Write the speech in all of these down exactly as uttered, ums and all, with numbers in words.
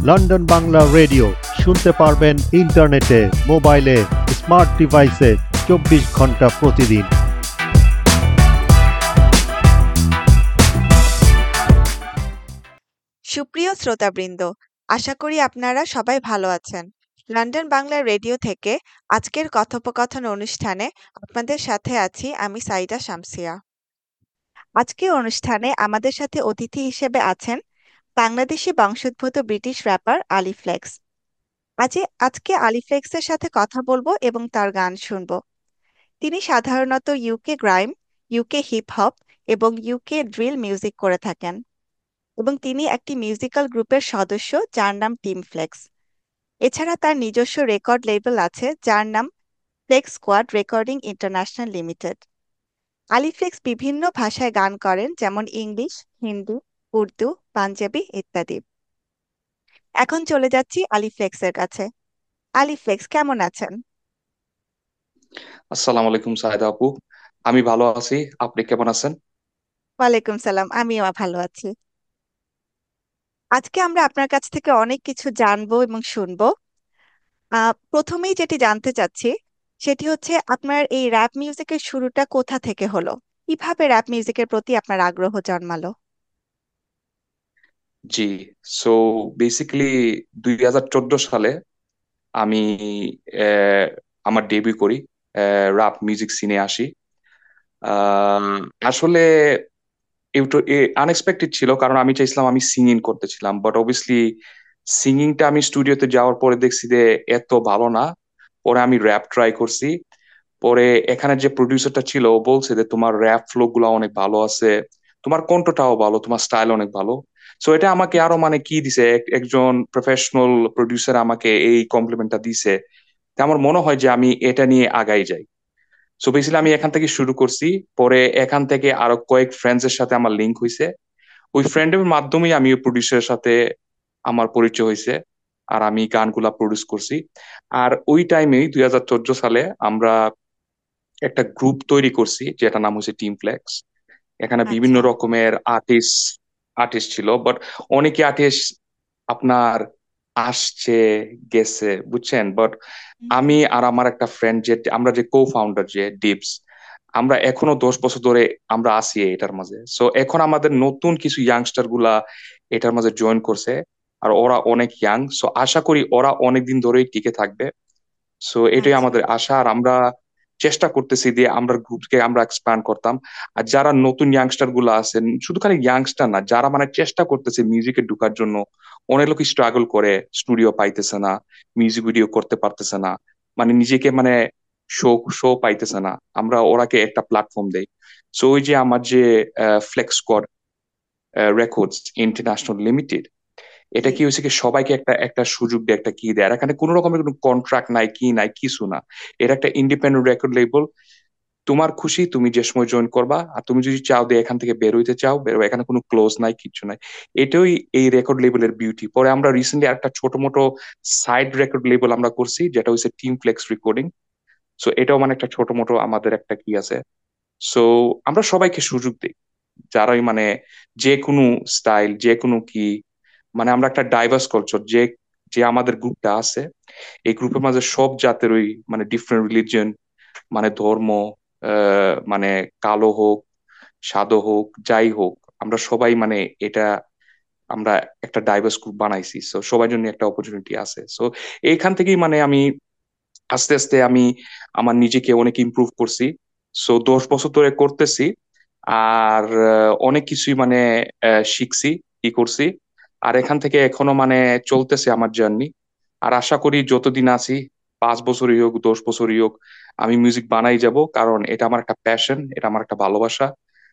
London Bangla radio শুনতে পারবেন ইন্টারনেটে, মোবাইলে, স্মার্ট ডিভাইসে চব্বিশ ঘন্টা প্রতিদিন। সুপ্রিয় শ্রোতাবৃন্দ, আশা করি আপনারা সবাই ভালো আছেন। লন্ডন বাংলা রেডিও থেকে আজকের কথোপকথন অনুষ্ঠানে আপনাদের সাথে আছি আমি সাইদা শামসিয়া। আজকের অনুষ্ঠানে আমাদের সাথে অতিথি হিসেবে আছেন বাংলাদেশি বংশোদ্ভূত ব্রিটিশ র্যাপার আলী ফ্লেক্স। আজকে আজকে আলী ফ্লেক্সের সাথে কথা বলবো এবং তার গান শুনবো। তিনি সাধারণত UK grime, UK hip hop এবং ইউকে ড্রিল মিউজিক করে থাকেন এবং তিনি একটি মিউজিক্যাল গ্রুপের সদস্য যার নাম টিম ফ্লেক্স। এছাড়া তার নিজস্ব রেকর্ড লেবেল আছে যার নাম Flex Squad Recording International Limited. Ali Flex বিভিন্ন ভাষায় গান করেন, যেমন ইংলিশ, হিন্দি, উর্দু, পাঞ্জাবি ইত্যাদি। এখন চলে যাচ্ছি আলী ফ্লেক্সের কাছে। আলী ফ্লেক্স, কেমন আছেন? আসসালামু আলাইকুম সায়েদা আপু। আমি ভালো আছি, আপনি কেমন আছেন? ওয়ালাইকুম সালাম, আমিও ভালো আছি। আজকে আমরা আপনার কাছ থেকে অনেক কিছু জানবো এবং শুনবো। আহ প্রথমেই যেটি জানতে চাচ্ছি সেটি হচ্ছে আপনার এই র‍্যাপ মিউজিকের শুরুটা কোথা থেকে হলো? কিভাবে র‍্যাপ মিউজিকের প্রতি আপনার আগ্রহ জন্মালো? জি, সো বেসিক্যালি দুই হাজার চোদ্দ সালে আমি আহ, আমার ডেবিউ করি, রাপ মিউজিক সিনে আসি। আহ, আসলে একটু আনএক্সপেক্টেড ছিল, কারণ আমি চাইছিলাম আমি সিঙ্গিং করতেছিলাম, বাট অবভিয়াসলি সিঙ্গিংটা আমি স্টুডিওতে যাওয়ার পরে দেখছি যে এত ভালো না। পরে আমি র্যাপ ট্রাই করছি। পরে এখানে যে প্রডিউসারটা ছিল ও বলছে যে তোমার র্যাপ ফ্লো গুলা অনেক ভালো আছে, তোমার কণ্ঠটাও ভালো, তোমার স্টাইল অনেক ভালো। সো এটা আমাকে আরো মানে কি দিছে, এক- একজন প্রফেশনাল প্রডিউসার আমাকে এই কমপ্লিমেন্টটা দিছে। তা আমার মনে হয় যে আমি এটা নিয়ে আগাই যাই। সো বেসিক্যালি আমি এখান থেকে শুরু করছি। পরে এখান থেকে আরো কয়েক ফ্রেন্ডস এর সাথে আমার লিঙ্ক হয়েছে। ওই ফ্রেন্ডের মাধ্যমেই আমি ওই প্রডিউসারের সাথে আমার পরিচয় হয়েছে, আর আমি গানগুলা প্রডিউস করছি। আর ওই টাইমেই দুই হাজার চোদ্দ সালে আমরা একটা গ্রুপ তৈরি করছি যেটা নাম হচ্ছে টিম ফ্লেক্স। এখানে বিভিন্ন আচ্ছা। রকমের আর্টিস্ট আর্টিস্ট ছিল, বাট অনেকে আর্টিস্ট আপনার আসছে গেছে, বুঝছেন। বাট হুম, আমি আর আমার একটা ফ্রেন্ড, যে আমরা যে কো ফাউন্ডার যে ডিপস, আমরা এখনো দশ বছর ধরে আমরা আছি এটার মাঝে। সো এখন আমাদের নতুন কিছু ইয়াংস্টার গুলা এটার মাঝে জয়েন করছে, আর ওরা অনেক ইয়াং। সো আশা করি ওরা অনেক দিন ধরেই টিকে থাকবে। সো এটাই আচ্ছা। আমাদের আশা, আর আমরা চেষ্টা করতেছি যে আমরা গ্রুপকে আমরা এক্সপ্যান্ড করতাম। আর যারা নতুন ইয়াংস্টার গুলো আছেন, শুধু খালি ইয়াংস্টার না, যারা মানে চেষ্টা করতেছে মিউজিকে ঢুকার জন্য, অনেক লোক স্ট্রাগল করে, স্টুডিও পাইতেছে না, মিউজিক ভিডিও করতে পারতেছে না, মানে নিজেকে মানে শো শো পাইতেছে না, আমরা ওরাকে একটা প্ল্যাটফর্ম দেই। সো ওই যে আমার যে Flex Squad Records International Limited, এটা জি। কি হয়েছে কি সবাইকে একটা একটা সুযোগ দেয়, একটা কি দেয়। আর এখানে কোনো রকমের কোনো কন্ট্রাক্ট নাই, কি নাই, কিছু না। এটা একটা ইন্ডিপেন্ডেন্ট রেকর্ড লেবেল। তোমার খুশি, তুমি যে সময় জয়েন করবা, আর তুমি যদি চাও যে এখান থেকে বের হইতে চাও বেরো, এখানে কোনো ক্লোজ নাই, কিছু নাই। এটাই এই রেকর্ড লেবেলের বিউটি। পরে আমরা রিসেন্টলি একটা ছোট মোটো সাইড রেকর্ড লেবেল আমরা করছি, যেটা হচ্ছে টিম ফ্লেক্স রেকর্ডিং। সো এটাও মানে একটা ছোট মোটো আমাদের একটা কি আছে। সো আমরা সবাইকে সুযোগ দিই, যারাই মানে যে কোনো স্টাইল, যে কোনো কি, মানে আমরা একটা ডাইভার্স কালচার, যে যে আমাদের গ্রুপটা আছে, এই গ্রুপের মাঝে সব জাতেরই, মানে ডিফারেন্ট রিলিজিয়ন, মানে ধর্ম, আহ, মানে কালো হোক, সাদা হোক, যাই হোক, আমরা সবাই মানে এটা আমরা একটা ডাইভার্স গ্রুপ বানাইছি। সো সবার জন্য একটা অপরচুনিটি আছে। সো এইখান থেকেই মানে আমি আস্তে আস্তে আমি আমার নিজেকে অনেক ইমপ্রুভ করছি। সো দশ বছর ধরে করতেছি, আর আহ, অনেক কিছুই মানে আহ, শিখছি, কি করছি। আর এখান থেকে এখনো মানে চলতেছে আমার জার্নি। আর আশা করি যতদিন আছি, পাঁচ বছরই হোক, দশ বছরই হোক, আমি মিউজিক বানাই যাব, কারণ এটা আমার একটা প্যাশন, এটা আমার একটা ভালোবাসা।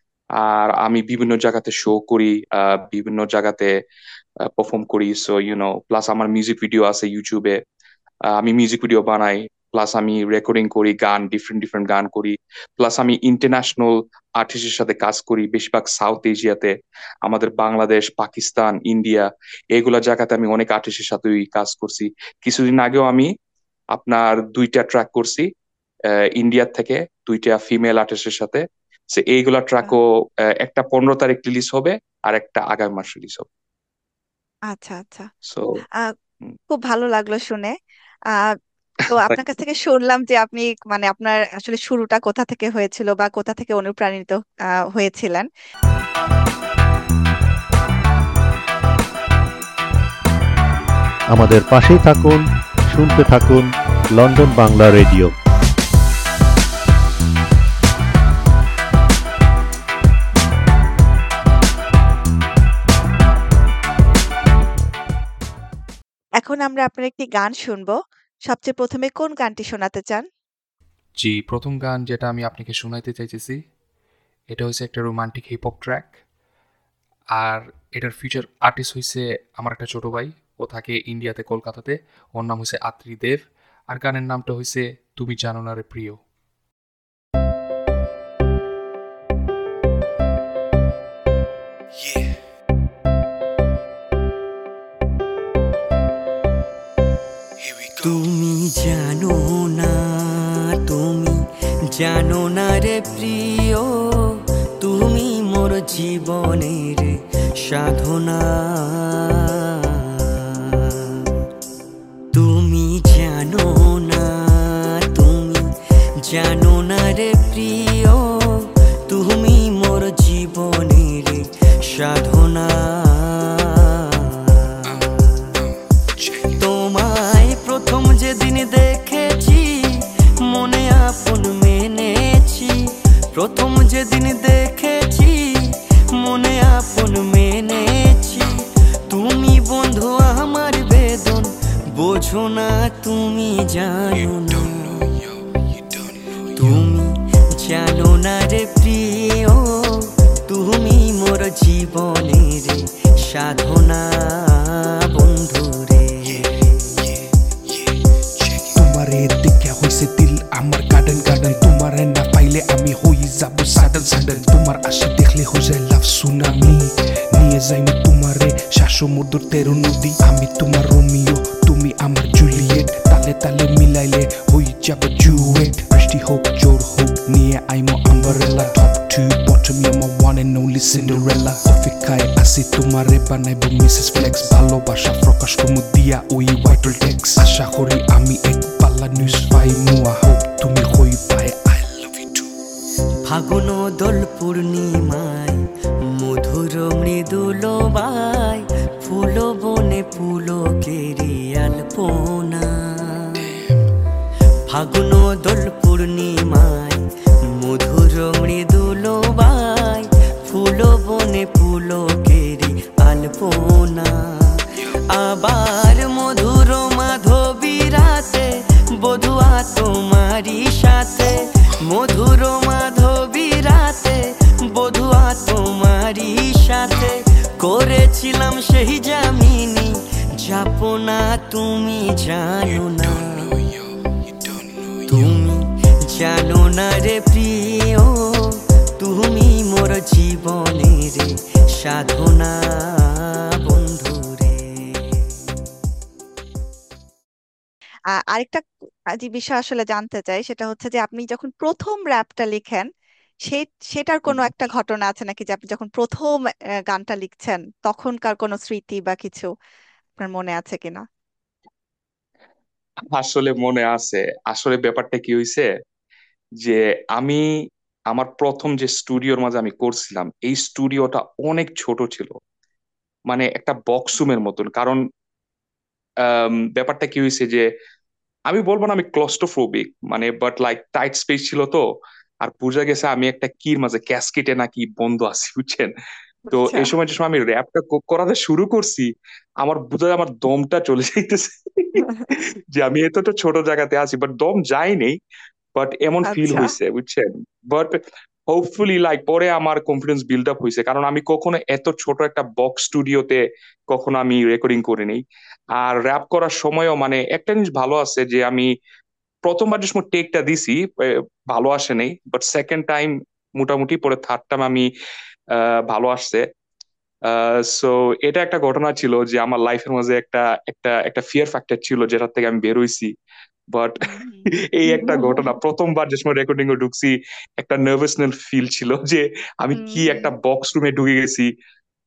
আর আমি বিভিন্ন জায়গাতে শো করি, আহ, বিভিন্ন জায়গাতে পারফর্ম করি। সো ইউ নো, প্লাস আমার মিউজিক ভিডিও আছে ইউটিউবে। আহ, আমি মিউজিক ভিডিও বানাই, প্লাস আমি রেকর্ডিং করি, গান ডিফারেন্ট ডিফারেন্ট গান করি। প্লাস আমি ইন্টারন্যাশনাল আর্টিস্টের সাথে কাজ করি, বেশিরভাগ সাউথ এশিয়াতে, আমাদের বাংলাদেশ, পাকিস্তান, ইন্ডিয়া, এগুলা জায়গাতে আমি অনেক আর্টিস্টের সাথে কাজ করছি। কিছুদিন আগেও আমি আপনার দুইটা ট্র্যাক করছি ইন্ডিয়ার থেকে, দুইটা ফিমেল আর্টিস্টের সাথে। সে এইগুলা ট্র্যাকও একটা পনেরো তারিখ রিলিজ হবে, আর একটা আগামী মাস রিলিজ হবে। আচ্ছা, আচ্ছা। সো আ খুব ভালো লাগলো শুনে। আ তো আপনার কাছ থেকে শুনলাম যে আপনি মানে আপনার আসলে শুরুটা কোথা থেকে হয়েছিল বা কোথা থেকে অনুপ্রাণিত আ হয়েছিলেন। আমাদের পাশেই থাকুন, শুনতে থাকুন লন্ডন বাংলা রেডিও। এখন আমরা আপনার একটি গান শুনবো। সবচেয়ে প্রথম এ কোন গানটি শোনাতে চান? জি, প্রথম গান যেটা আমি আপনাকে শোনাইতে চাইতেছি, এটা হইছে একটা রোমান্টিক হিপ হপ ট্র্যাক। আর এটার ফিউচার আর্টিস্ট হইছে আমার একটা ছোট ভাই। ও থাকে ইন্ডিয়াতে, কলকাতাতে। ওর নাম হইছে আত্রি দেব। আর গানের নামটা হইছে তুমি জানো না রে প্রিয়। Yeah. Here we go. তুমি জানো না, তুমি জানো না রে প্রিয়, তুমি মোর জীবনের সাধনা। তুমি জানো না, তুমি জানো না রে প্রিয়, তুমি মোর জীবনের সাধনা। তোমায় প্রথম যেদিন দেখেছি মনে আপন মেনেছি, প্রথম যেদিন দেখেছি মনে আপন মেনেছি। তুমি বন্ধু আমার বেদন বোঝো না, তুমি জানো না, তুমি জানো না রে প্রিয়, তুমি মোর জীবনের সাধনা বন্ধু রে। তোমারে দেখে হইছে দিল আমার গার্ডেন গার্ডেন, তোমারে না পাইলে আমি হই যাব সাডেন সাডেন। তোমার আশা দেখলে হয়ে যায় লাভ সুনামি, নিয়ে যাইনি তোমারে শ্বাসমূর্ধর তেরো নদী। আমি তোমার রোমিও, তুমি আমার জুলিয়েট, তালে তালে মিলাইলে হই যাব জুয়েট। বৃষ্টি হোক জোর হোক নিয়ে আইমো umbrella, top to bottom you আমার ওয়ান এন্ড অনলি সিন্ডারেলা। অপেক্ষায় আসি তোমারে বানাইবো মিসেস ফ্লেক্স, ভালোবাসা প্রকাশ করমু দিয়া ওই ভাইটাল টেক্স। আশা করি আমি এক পাল্লা নিউজ পাই মুয়া হোক তুমি হই পাই আই লাভ ইউ টু। ফাগুন দোল পূর্ণিমায় মধুর মৃদুল বাই, ফুল বনে পুলকেরি আলপনা। ফাগুন দোল পূর্ণিমায় মধুর মৃদুল বাই, ফুল বনে পুলকেরি আলপনা। আবার মধুর মাধবী রাতে বধুয়া তোমারই সাথে, মধুর মাধবী রাতে বধুয়া তোমারই সাথে। করেছিলাম সেই জামিনী যাপনা, তুমি জানো না, তুমি জানো না রে প্রিয়, তুমি মোর জীবনের সাধনা বন্ধু রে। আ আরেকটা যে বিষয় আসলে জানতে চাই সেটা হচ্ছে যে আপনি যখন প্রথম র‍্যাপটা লিখেন সে সেটার কোনো একটা ঘটনা আছে নাকি যে আপনি যখন প্রথম অ্যা গানটা লিখছেন তখনকার কোনো স্মৃতি বা কিছু আপনার মনে আছে কিনা? আসলে মনে আছে। আসলে ব্যাপারটা কি হইছে যে আমি আমার প্রথম যে স্টুডিওর মাঝে আমি করছিলাম, এই স্টুডিওটা অনেক ছোট ছিল, মানে একটা বক্স রুমের মতন। কারণ আম, ব্যাপারটা কি হয়েছে যে আমি বলবো না আমি ক্লস্ট্রোফোবিক, মানে বাট লাইক টাইট স্পেস ছিল তো। আর বোঝা গেছে আমি একটা কির মাঝে ক্যাসকেটে নাকি বন্ধ আছি, বুঝছেন? তো আচ্ছা। এই সময় যে সময় আমি র্যাপটা করাতে শুরু করছি, আমার বোঝা যায় আমার দমটা চলে যাইতেছে যে আমি এতটা ছোট জায়গাতে আছি, বাট দম যায়নি, বাট এমন ফিল আচ্ছা। হয়েছে, বুঝছেন? বাট হোপফুলি লাইক পরে আমার কনফিডেন্স বিল্ড আপ হয়েছে, কারণ আমি কখনো এত ছোট একটা বক্স স্টুডিওতে কখনো আমি রেকর্ডিং করিনি। আর র্যাপ করার সময়ও মানে একটা জিনিস ভালো আছে যে আমি প্রথমবার যে সময় টেকটা দিছি এ, ভালো আসে নাই, বাট সেকেন্ড টাইম মোটামুটি, পরে থার্ড টাইম আমি আহ, ভালো আসছে। সো এটা একটা ঘটনা ছিল যে আমার লাইফের মাঝে একটা একটা একটা ফিয়ার ফ্যাক্টর ছিল যেটা থেকে আমি বেরোইছি। বাট হুম, হুম। এই একটা ঘটনা, প্রথমবার যে সময় রেকর্ডিং এ ঢুকছি একটা নার্ভাসনেস ফিল ছিল যে আমি হুম, কি হুম। একটা বক্স রুমে ঢুকে গেছি।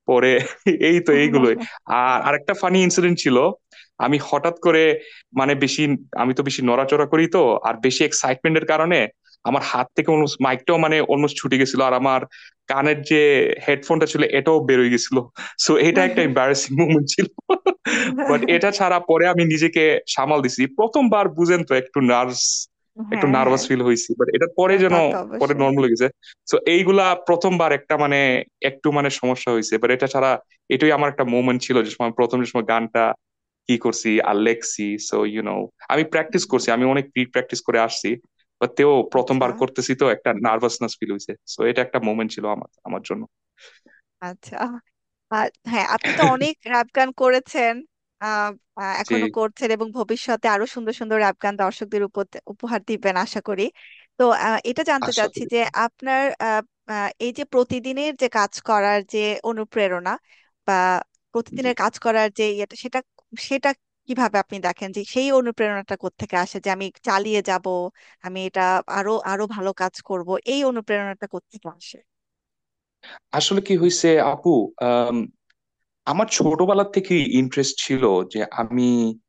পরে এই তো এইগুলোই। আর আরেকটা ফানি ইনসিডেন্ট ছিল, আমি হঠাৎ করে মানে বেশি, আমি তো বেশি নড়াচড়া করি তো, আর বেশি এক্সাইটমেন্টের কারণে আমার হাত থেকে অলমোস্ট মাইকটাও মানে অলমোস্ট ছুটে গেছিল, আর আমার কানের যে হেডফোনটা ছিল এটাও বেরোয় গেছিল। সো এটা একটা এম্বারাসিং মুভমেন্ট ছিল। বাট এটা ছাড়া পরে আমি নিজেকে সামাল দিছি। প্রথমবার বুঝেন তো একটু নার্ভস, একটু হ্যাঁ, নার্ভাস হ্যাঁ। ফিল হয়েছি, বাট এটার পরে না, যেন তা তো পরে অবশ্যই। নর্মাল হয়ে গেছে। সো এইগুলা প্রথমবার একটা মানে একটু মানে সমস্যা হয়েছে, বাট এটা ছাড়া এটাই আমার একটা মোমেন্ট ছিল যে সময় প্রথম যে সময় গানটা কি করছি আর লেখছি। সো ইউ নো আমি প্র্যাকটিস করছি, আমি অনেক প্রি প্র্যাকটিস করে আসছি, বাট তেও আচ্ছা, প্রথমবার করতেছি তো একটা নার্ভাসনেস ফিল হয়েছে। সো এটা একটা মোমেন্ট ছিল আমার আমার জন্য। আচ্ছা। আর হ্যাঁ, আপনি তো অনেক র‍্যাপ গান করেছেন, আহ, আহ, জি, এখনো করছেন এবং ভবিষ্যতে আরো সুন্দর সুন্দর র‍্যাপ গান দর্শকদের উপর- উপহার দিবেন আশা করি। তো আহ, এটা জানতে আশা চাচ্ছি করি। যে আপনার আহ, আহ, এই যে প্রতিদিনের যে কাজ করার যে অনুপ্রেরণা বা জি, প্রতিদিনের কাজ করার যে ইয়েটা, সেটা সেটা কিভাবে আপনি দেখেন যে সেই অনুপ্রেরণাটা কোত্থেকে আসে যে আমি চালিয়ে যাব, আমি এটা আরো আরো ভালো কাজ করব, এই অনুপ্রেরণাটা কোত্থেকে আসে? আসলে কি হয়েছে আপু, আম, আমার ছোটবেলা থেকে ইন্টারেস্ট ছিল যে আমি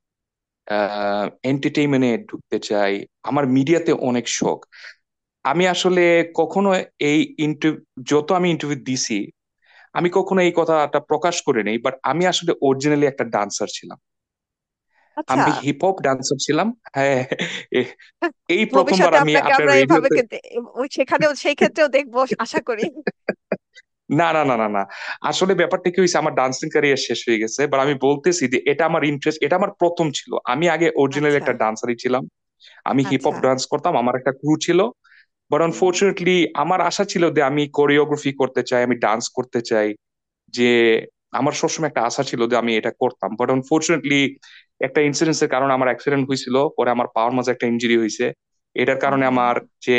আহ এন্টারটেইনমেন্টে ঢুকতে চাই, আমার মিডিয়াতে অনেক শখ। আমি আসলে কখনো এই ইন্টারভিউ, যত আমি ইন্টারভিউ দিছি আমি কখনো এই কথাটা প্রকাশ করে নেই, বাট আমি আসলে অরিজিনালি একটা ডান্সার ছিলাম। আচ্ছা। আমি হিপ হপ ডান্সার ছিলাম। হ্যাঁ, এ- এই প্রথমবার ভবিষ্যতে আমি আপনাকে আপনার আমরা এভাবে রেডিওতে। কে- দে- ওই সেখানেও সেই ক্ষেত্রেও দেখবো আশা করি। না না না না না, আসলে ব্যাপারটা কি হয়েছে, আমার ডান্সিং ক্যারিয়ার শেষ হয়ে গেছে, বাট আমি বলতেছি যে এটা আমার ইন্টারেস্ট, এটা আমার প্রথম ছিল। আমি আগে অরিজিনালি আচ্ছা, একটা ডান্সারই ছিলাম, আমি হিপ হপ আচ্ছা। ডান্স করতাম, আমার একটা ক্রু ছিল। বাট হুম, আনফর্চুনেটলি আমার আশা ছিল যে আমি কোরিওগ্রাফি করতে চাই, আমি ডান্স করতে চাই, যে আমার সবসময় একটা আশা ছিল যে আমি এটা করতাম। বাট আনফর্চুনেটলি একটা ইনসিডেন্সের কারণে আমার অ্যাক্সিডেন্ট হয়েছিল, পরে আমার পাওয়ার মাঝে একটা ইনজুরি হয়েছে। এটার কারণে হুম। আমার যে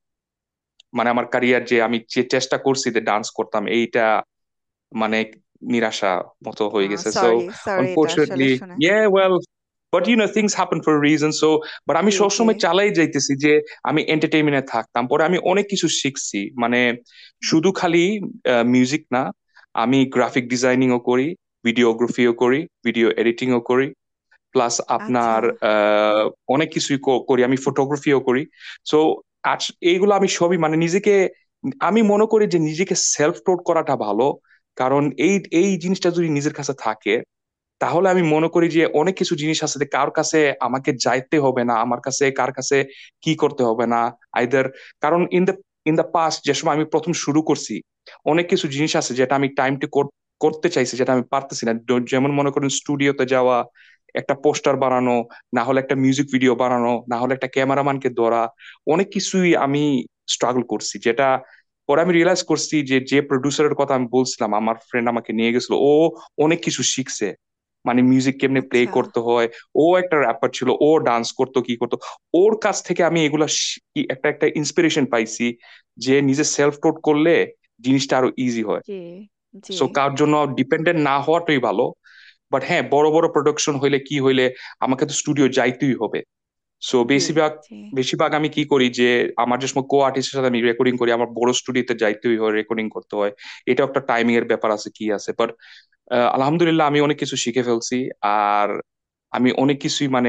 মানে আমার ক্যারিয়ার, যে আমি যে চেষ্টা করছি যে ডান্স করতাম, এইটা মানে নিরাশা মতো হয়ে গেছে। সো সরি, সরি এটা আসলে আনফর্চুনেটলি, শুনে। ইয়ে well, but you know things happen for reason. So but আমি জি, জি, সবসময় চালাই যাইতেছি যে আমি এন্টারটেইনমেন্টে থাকতাম। পরে আমি অনেক কিছু শিখছি, মানে শুধু খালি মিউজিক না, আমি গ্রাফিক ডিজাইনিংও করি, ভিডিওগ্রাফিও করি, ভিডিও এডিটিংও করি, প্লাস আচ্ছা, আপনার আহ, অনেক কিছুই ক- করি, আমি ফটোগ্রাফিও করি। সো আজ এইগুলো আমি সবই মানে নিজেকে, আমি মনে করি যে নিজেকে সেলফ টোট করাটা ভালো। কারণ এই এই জিনিসটা যদি নিজের কাছে থাকে, তাহলে আমি মনে করি যে অনেক কিছু জিনিস আছে যে কার কাছে আমাকে যাইতে হবে না, আমার কাছে কার কাছে কি করতে হবে না আইদার। কারণ in the in the past যে সময় আমি প্রথম শুরু করছি, অনেক কিছু জিনিস আছে যেটা আমি টাইমটি করতে চাইছি, যেটা আমি পারতেছি না। ড- যেমন মনে করেন স্টুডিওতে যাওয়া, একটা পোস্টার বানানো, না হলে একটা মিউজিক ভিডিও বানানো, না হলে একটা ক্যামেরাম্যানকে ধরা, অনেক কিছুই আমি স্ট্রাগল করছি। যেটা পরে আমি রিয়েলাইজ করছি যে যে প্রডিউসারের কথা আমি বলছিলাম, আমার ফ্রেন্ড আমাকে নিয়ে গেছিল, ও অনেক কিছু শিখছে, মানে মিউজিক কেমনে প্লে আচ্ছা। করতে হয়। ও একটা র্যাপার ছিল, ও ডান্স করতো কি করতো, ওর কাছ থেকে আমি এগুলা শি- কি- একটা একটা ইন্সপিরেশন পাইছি যে নিজে সেলফ টোট করলে জিনিসটা আরো ইজি হয়। জি, জি, সো কার জন্য ডিপেন্ডেন্ট না হওয়াটাই ভালো। বাট হ্যাঁ, বড় বড় প্রোডাকশন হইলে কি হইলে আমাকে তো স্টুডিও যাইতেই হবে। সো জি, বেশিরভাগ জি, বেশিরভাগ আমি কি করি যে আমার যে সময় কো আর্টিস্টের সাথে আমি রেকর্ডিং করি, আমার বড় স্টুডিওতে যাইতেই হয়, রেকর্ডিং করতে হয়। এটা একটা টাইমিং এর ব্যাপার আছে, কি আছে, বাট আলহামদুলিল্লাহ আমি অনেক কিছু শিখে ফেলছি। আর আমি অনেক কিছুই মানে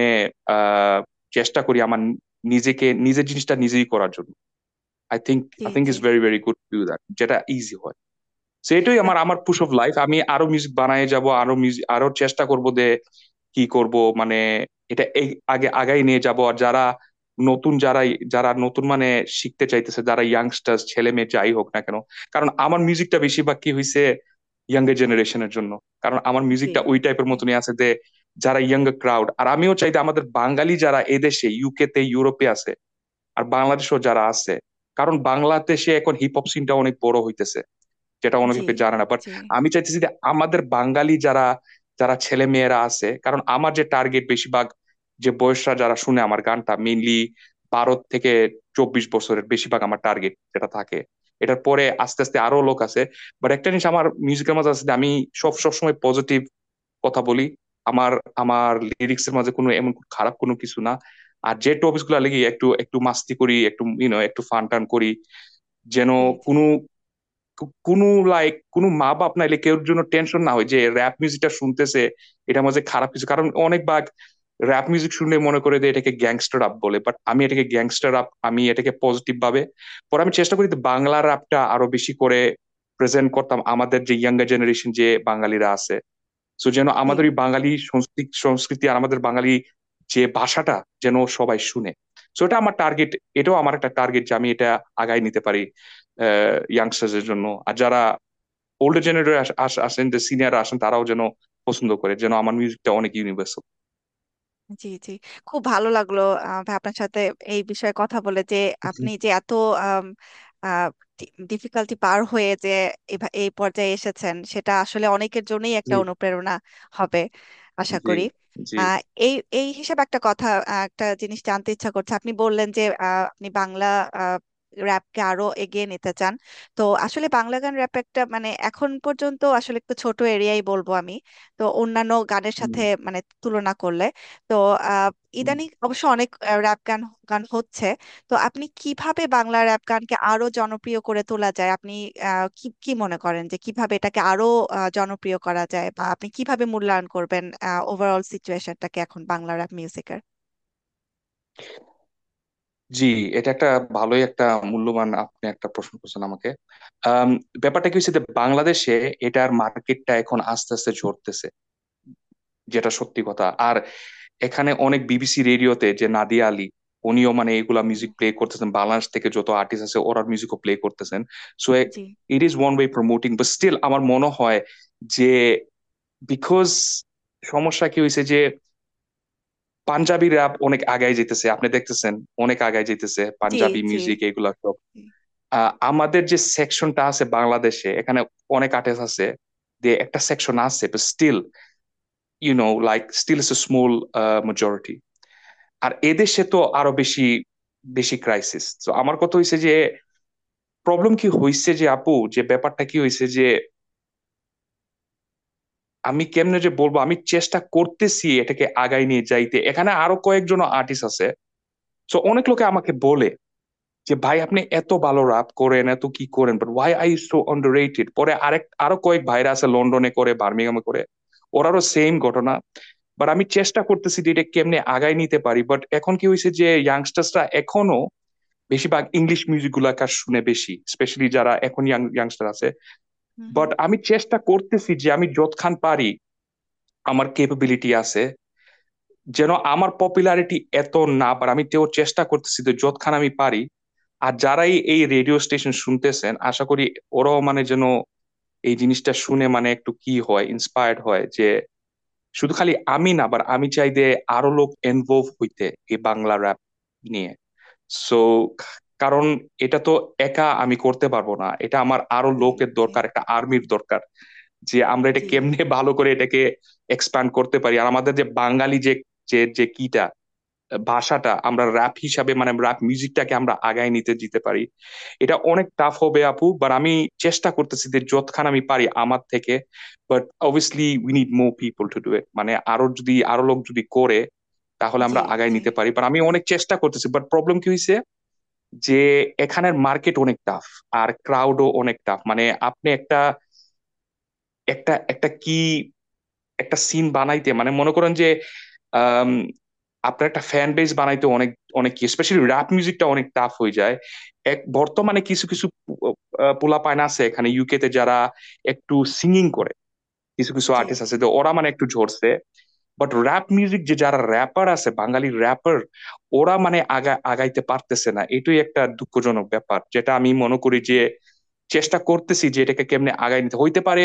আহ চেষ্টা করি আমার নিজেকে, নিজের জিনিসটা নিজেই করার জন্য। আই থিঙ্ক জি, আই থিঙ্ক জি। It's very very good to do that, যেটা ইজি হয়। সেটাই না, আমার আমার পুশ অফ লাইফ। আমি আরো মিউজিক বানায় যাব, আরো মিউজিক আরো চেষ্টা করব যে কি করব, মানে এটা এই- আগে আগাই নিয়ে যাব। আর যারা নতুন, যারা যারা নতুন মানে শিখতে চাইতেছে, যারা ইয়াংস্টার্স, ছেলে মেয়ে যাই হোক না কেন, কারণ আমার মিউজিকটা বেশিরভাগ কি হয়েছে ইয়াঙ্গার জেনারেশনের জন্য। কারণ আমার জি, মিউজিকটা ওই টাইপের জি, মতনই আছে যে যারা ইয়াঙ্গার ক্রাউড। আর আমিও চাই যে আমাদের বাঙালি যারা এদেশে, ইউকে তে, ইউরোপে আছে, আর বাংলাদেশেও যারা আছে, কারণ বাংলাদেশে এখন হিপ হপ সিনটা অনেক বড় হইতেছে, যেটা অনেক জি, লোকে জানে না। বাট জি, আমি চাইতেছি যে আমাদের বাঙালি যারা যারা ছেলে মেয়েরা আছে, কারণ আমার যে টার্গেট বেশিরভাগ যে বয়সরা যারা শুনে আমার গানটা, মেইনলি বারো থেকে চব্বিশ বছরের বেশিরভাগ আমার টার্গেট যেটা থাকে। এটার পরে আস্তে আস্তে আরো লোক আছে। বাট একটা জিনিস আমার মিউজিকের মাঝে আছে যে আমি সব সবসময় পজিটিভ কথা বলি। আমার আমার লিরিক্স এর মাঝে কোনো এমন খারাপ কোনো কিছু না। আর যে টপিকস গুলা লেগে একটু একটু মাস্তি করি, একটু ইউনো একটু ফান টান করি, যেন জি, জি। কোনো কোনো লাইক কোনো মা বাপ নাইলে কেউর জন্য টেনশন না হয় যে র্যাপ মিউজিকটা শুনতেছে এটা মাঝে খারাপ কিছু, কারণ অনেক ভাগ র্যাপ মিউজিক শুনলে মনে করে যে এটাকে গ্যাংস্টার রাপ বলে, বাট আমি এটাকে গ্যাংস্টার রাপ, আমি এটাকে পজিটিভ ভাবে পরে আমি চেষ্টা করি যে বাংলা র্যাপটা আরো বেশি করে প্রেজেন্ট করতাম আমাদের যে ইয়াঙ্গার জেনারেশন যে বাঙালিরা আছে, সো যেন জি আমাদের ওই বাঙালি সংস্কৃতি সংস্কৃতি আর আমাদের বাঙালি যে ভাষাটা যেন সবাই শুনে। সো এটা আমার টার্গেট, এটাও আমার একটা টার্গেট যে আমি এটা আগায় নিতে পারি ইয়াংস্টারদের জন্য। আর যারা ওল্ডার জেনারেশন আসেন, যে সিনিয়র আসেন, তারাও যেন পছন্দ করে, যেন আমার মিউজিকটা অনেক ইউনিভার্সাল। জি জি খুব ভালো লাগলো আহ, ভাই আপনার সাথে এই বিষয়ে কথা বলে, যে আপনি যে এত ডিফিকাল্টি পার হয়ে যে এভা- এই পর্যায়ে এসেছেন, সেটা আসলে অনেকের জন্যই একটা জি অনুপ্রেরণা হবে আশা জি করি। জি আহ এই এই হিসাবে একটা কথা, আহ, একটা জিনিস জানতে ইচ্ছা করছে। আপনি বললেন যে আহ, আপনি বাংলা র্যাপকে আরো এগিয়ে নিতে চান। তো আসলে বাংলা গান র্যাপ একটা মানে এখন পর্যন্ত আসলে একটু ছোট এরিয়াই বলবো আমি, তো অন্যান্য গানের হুম, সাথে মানে তুলনা করলে। তো আহ হুম। ইদানিং অবশ্য অনেক র্যাপ গান গান হচ্ছে। তো আপনি কিভাবে বাংলা র্যাপ গানকে আরো জনপ্রিয় করে তোলা যায়, আপনি আহ, কি কি মনে করেন যে কিভাবে এটাকে আরো আহ, জনপ্রিয় করা যায়, বা আপনি কিভাবে মূল্যায়ন করবেন ওভারঅল সিচুয়েশনটাকে এখন বাংলা র্যাপ মিউজিকের? জি, এটা একটা ভালোই একটা মূল্যবান আপনি একটা প্রশ্ন করছেন আমাকে। আম, ব্যাপারটা কি হচ্ছে যে বাংলাদেশে এটার মার্কেটটা এখন আস্তে আস্তে ঝরতেছে, যেটা সত্যি কথা। আর এখানে অনেক বিবিসি রেডিওতে যে নাদিয়া আলী, উনিও মানে এগুলা মিউজিক প্লে করতেছেন, বাংলাদেশ থেকে যত আর্টিস্ট আছে ওরা মিউজিকও প্লে করতেছেন। সো জি it is one way promoting, but still আমার মনে হয় যে বিকজ সমস্যা কি হয়েছে যে পাঞ্জাবি র‍্যাপ অনেক আগায় যেতেছে, আপনি দেখতেছেন অনেক আগায় যেতেছে জি পাঞ্জাবি জি মিউজিক এগুলা সব। জি আহ, আমাদের যে সেকশনটা আছে বাংলাদেশে, এখানে অনেক আর্টিস্ট আছে, যে একটা সেকশন আছে, but still you know like still is a small majority. আর এদেশে তো আরো বেশি বেশি ক্রাইসিস। তো আমার কথা হয়েছে যে প্রবলেম কি হয়েছে যে আপু, যে ব্যাপারটা কি হয়েছে যে আমি কেমনে যে বলবো, আমি চেষ্টা করতেছি এটাকে আগায় নিয়ে যাইতে, এখানে আরো কয়েকজন আর্টিস্ট আছে। তো অনেক লোকে আমাকে বলে যে ভাই আপনি এত ভালো রাপ করেন, এত কি করেন, but why I so underrated. পরে আরেক আরো কয়েক ভাইরা আছে লন্ডনে করে, বার্মিংহামে করে, ওরারও সেম ঘটনা। বাট আমি চেষ্টা করতেছি যে এটা কেমনে আগায় নিতে পারি। বাট এখন কি হয়েছে যে ইয়াংস্টার্সরা এখনো বেশিরভাগ ইংলিশ মিউজিক গুলাকে শুনে বেশি, স্পেশালি যারা এখন ইয়াং ইয়াংস্টার আছে। হুম হুম বাট আমি চেষ্টা করতেছি যে আমি যতখান পারি, আমার কেপাবিলিটি আছে, যেন আমার পপুলারিটি এত না পারে, আমি তেও চেষ্টা করতেছি যে যতখান আমি পারি। আর যারাই এই রেডিও স্টেশন শুনতেছেন, আশা করি ওরাও মানে যেন এই জিনিসটা শুনে মানে একটু কি হয়, ইন্সপায়ার্ড হয়, যে শুধু খালি আমি না, আবার আমি চাই যে আরো লোক ইনভলভ হইতে এই বাংলা র‍্যাপ নিয়ে। সো কারণ এটা তো একা আমি করতে পারবো না, এটা আমার আরো জি লোকের জি দরকার, একটা আর্মির দরকার, যে আমরা এটা জি কেমনে ভালো করে এটাকে এক্সপ্যান্ড করতে পারি। আর আমাদের যে বাঙালি যে যে যে কিটা ভাষাটা আমরা র‍্যাপ হিসাবে মানে র‍্যাপ মিউজিকটাকে আমরা আগায় নিতে দিতে পারি, এটা অনেক টাফ হবে আপু। বাট আমি চেষ্টা করতেছি যে যতখান আমি পারি আমার থেকে। But obviously we need more people to do it, মানে আরো যদি আরো লোক যদি করে তাহলে জি আমরা আগায় জি নিতে পারি। বাট আমি অনেক চেষ্টা করতেছি। বাট প্রবলেম কি হয়েছে যে এখানের মার্কেট অনেক টাফ, আর ক্রাউডও অনেক টাফ। মানে আপনি একটা একটা একটা কি একটা সিন বানাইতে, মানে মনে করেন যে আম, আপনার একটা ফ্যান বেস বানাইতে অনেক অনেক কি, স্পেশালি র‍্যাপ মিউজিকটা অনেক টাফ হয়ে যায়। এক বর্তমানে কিছু কিছু পোলা পায়না আছে এখানে ইউকে তে যারা একটু সিঙ্গিং করে, কিছু কিছু জি আর্টিস্ট আছে, তো ওরা মানে একটু ঝরছে। বাট র‍্যাপ মিউজিক যে যারা র্যাপার আছে, বাঙালি র্যাপার, ওরা মানে আগা আগাইতে পারতেছে না। এটাই একটা দুঃখজনক ব্যাপার, যেটা আমি মনে করি যে চেষ্টা করতেছি যে এটাকে কেমনে আগায় নিতে হইতে পারে।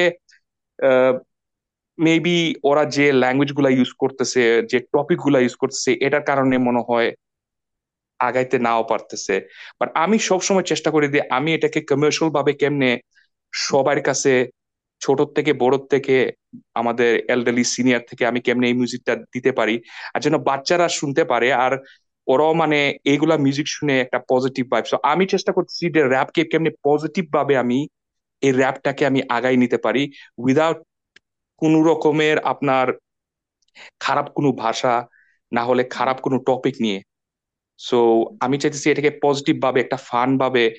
মেবি ওরা যে ল্যাঙ্গুয়েজ গুলা ইউজ করতেছে, যে টপিক গুলা ইউজ করতেছে, এটার কারণে মনে হয় আগাইতে নাও পারতেছে। বাট আমি সবসময় চেষ্টা করি যে আমি এটাকে কমার্শিয়াল ভাবে কেমনে সবার কাছে, ছোট থেকে বড় থেকে আমাদের এলডারলি সিনিয়র থেকে আমি কেমনে এই মিউজিকটা দিতে পারি, আর যেন বাচ্চারা শুনতে পারে, আর ওরাও মানে এইগুলা মিউজিক শুনে একটা পজিটিভ ভাইব। সো আমি চেষ্টা করছি যে র‍্যাপকে কেমনে পজিটিভ ভাবে আমি এই র‍্যাপটাকে আমি আগাই নিতে পারি, উইদাউট কোন রকমের আপনার খারাপ কোনো ভাষা, না হলে খারাপ কোনো টপিক নিয়ে। সো আমি চাইতেছি এটাকে পজিটিভ ভাবে, একটা ফান ভাবে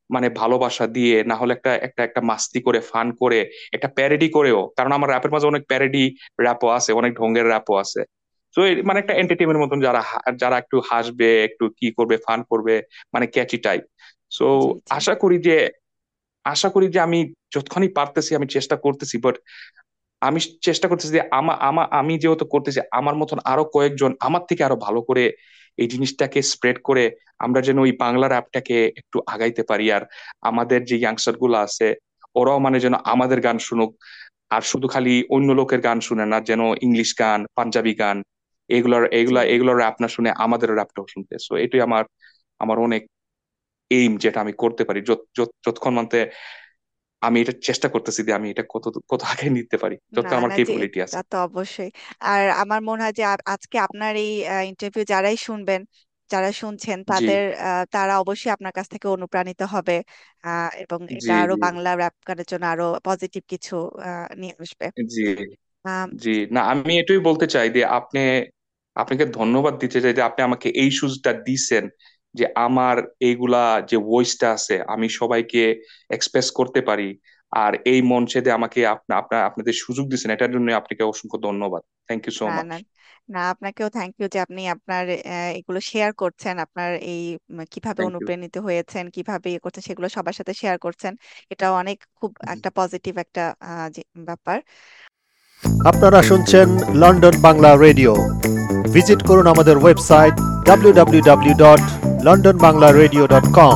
মানে ভালোবাসা দিয়ে, না হলে একটা একটা একটা মাস্তি করে, ফান করে, একটা প্যারেডি করেও, কারণ আমার র্যাপের মাঝে অনেক প্যারেডি র্যাপও আছে, অনেক ঢঙ্গের র্যাপও আছে। তো মানে একটা হুম, এন্টারটেনমেন্ট মতন, যারা হা- যারা একটু হাসবে, একটু কি করবে, ফান করবে, মানে ক্যাচি টাইপ। সো জি জি আশা করি যে আশা করি যে আমি যতখানি পারতেছি আমি চেষ্টা করতেছি, বাট আমি চেষ্টা করতেছি যে আমা আমা আমি যেহেতু করতেছি, আমার মতন আরো কয়েকজন আমার থেকে আরো ভালো করে এই জিনিসটাকে স্প্রেড করে আমরা যেন ওই বাংলা র্যাপটাকে একটু আগাইতে পারি। আর আমাদের যে ইয়াংস্টার গুলো আছে, ওরাও মানে যেন আমাদের গান শুনুক, আর শুধু খালি অন্য লোকের গান শুনে না, যেন ইংলিশ গান, পাঞ্জাবি গান, এগুলার জি এগুলা এগুলোর র্যাপ না শুনে আমাদের র্যাপটাও শুনতে। সো এটাই আমার আমার অনেক এইম, যেটা আমি করতে পারি যত যত- যতক্ষণ মানে আমি এটা চেষ্টা করতেছি যে আমি এটা কত কত আগে নিতে পারি, না যতক্ষণ আমার না জি, ক্যাপাবিলিটি তা আছে। তো অবশ্যই। আর আমার মনে হয় যে আ- আজকে আপনার এই ইন্টারভিউ যারাই শুনবেন, যারা শুনছেন জি তাদের আহ, তারা অবশ্যই আপনার কাছ থেকে অনুপ্রাণিত হবে, আহ, এবং এটা জি আরো জি বাংলা র‍্যাপ গানের জন্য আরো পজিটিভ কিছু আহ, নিয়ে আসবে। জি আম, জি না, আমি এটাই বলতে চাই যে আপনি, আপনাকে ধন্যবাদ দিতে চাই যে আপনি আমাকে এই সুযোগটা দিছেন, যে আমার এইগুলা যে ভয়েসটা আছে আমি সবাইকে এক্সপ্রেস করতে পারি। আর এই মঞ্চে দিয়ে আমাকে আপনা আপনার আপনাদের সুযোগ দিচ্ছেন, এটার জন্য আপনাকে অসংখ্য ধন্যবাদ। থ্যাংক ইউ সো না মাচ। না না, আপনাকেও থ্যাংক ইউ যে আপনি আপনার আহ, এগুলো শেয়ার করছেন, আপনার এই উম, কিভাবে থ্যাংক ইউ। অনুপ্রাণিত হয়েছেন, কিভাবে ইয়ে করছেন, সেগুলো সবার সাথে শেয়ার করছেন। এটা অনেক খুব একটা পজিটিভ একটা আহ, যে- ব্যাপার। আপনারা শুনছেন লন্ডন বাংলা রেডিও। ভিজিট করুন আমাদের website W W W dot London Bangla radio dot com.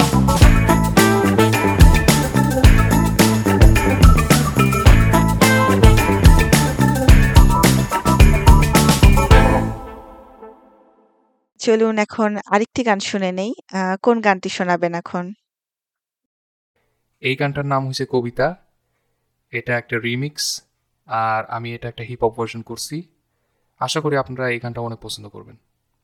চলুন এখন আরেকটি গান শুনে নেই। আহ, কোন গানটি শোনাবেন এখন? এই গানটার নাম হয়েছে কবিতা। এটা একটা রিমিক্স, আর আমি এটা একটা হিপ হপ ভার্সন করছি। আশা করি আপনারা এই গানটা অনেক পছন্দ করবেন।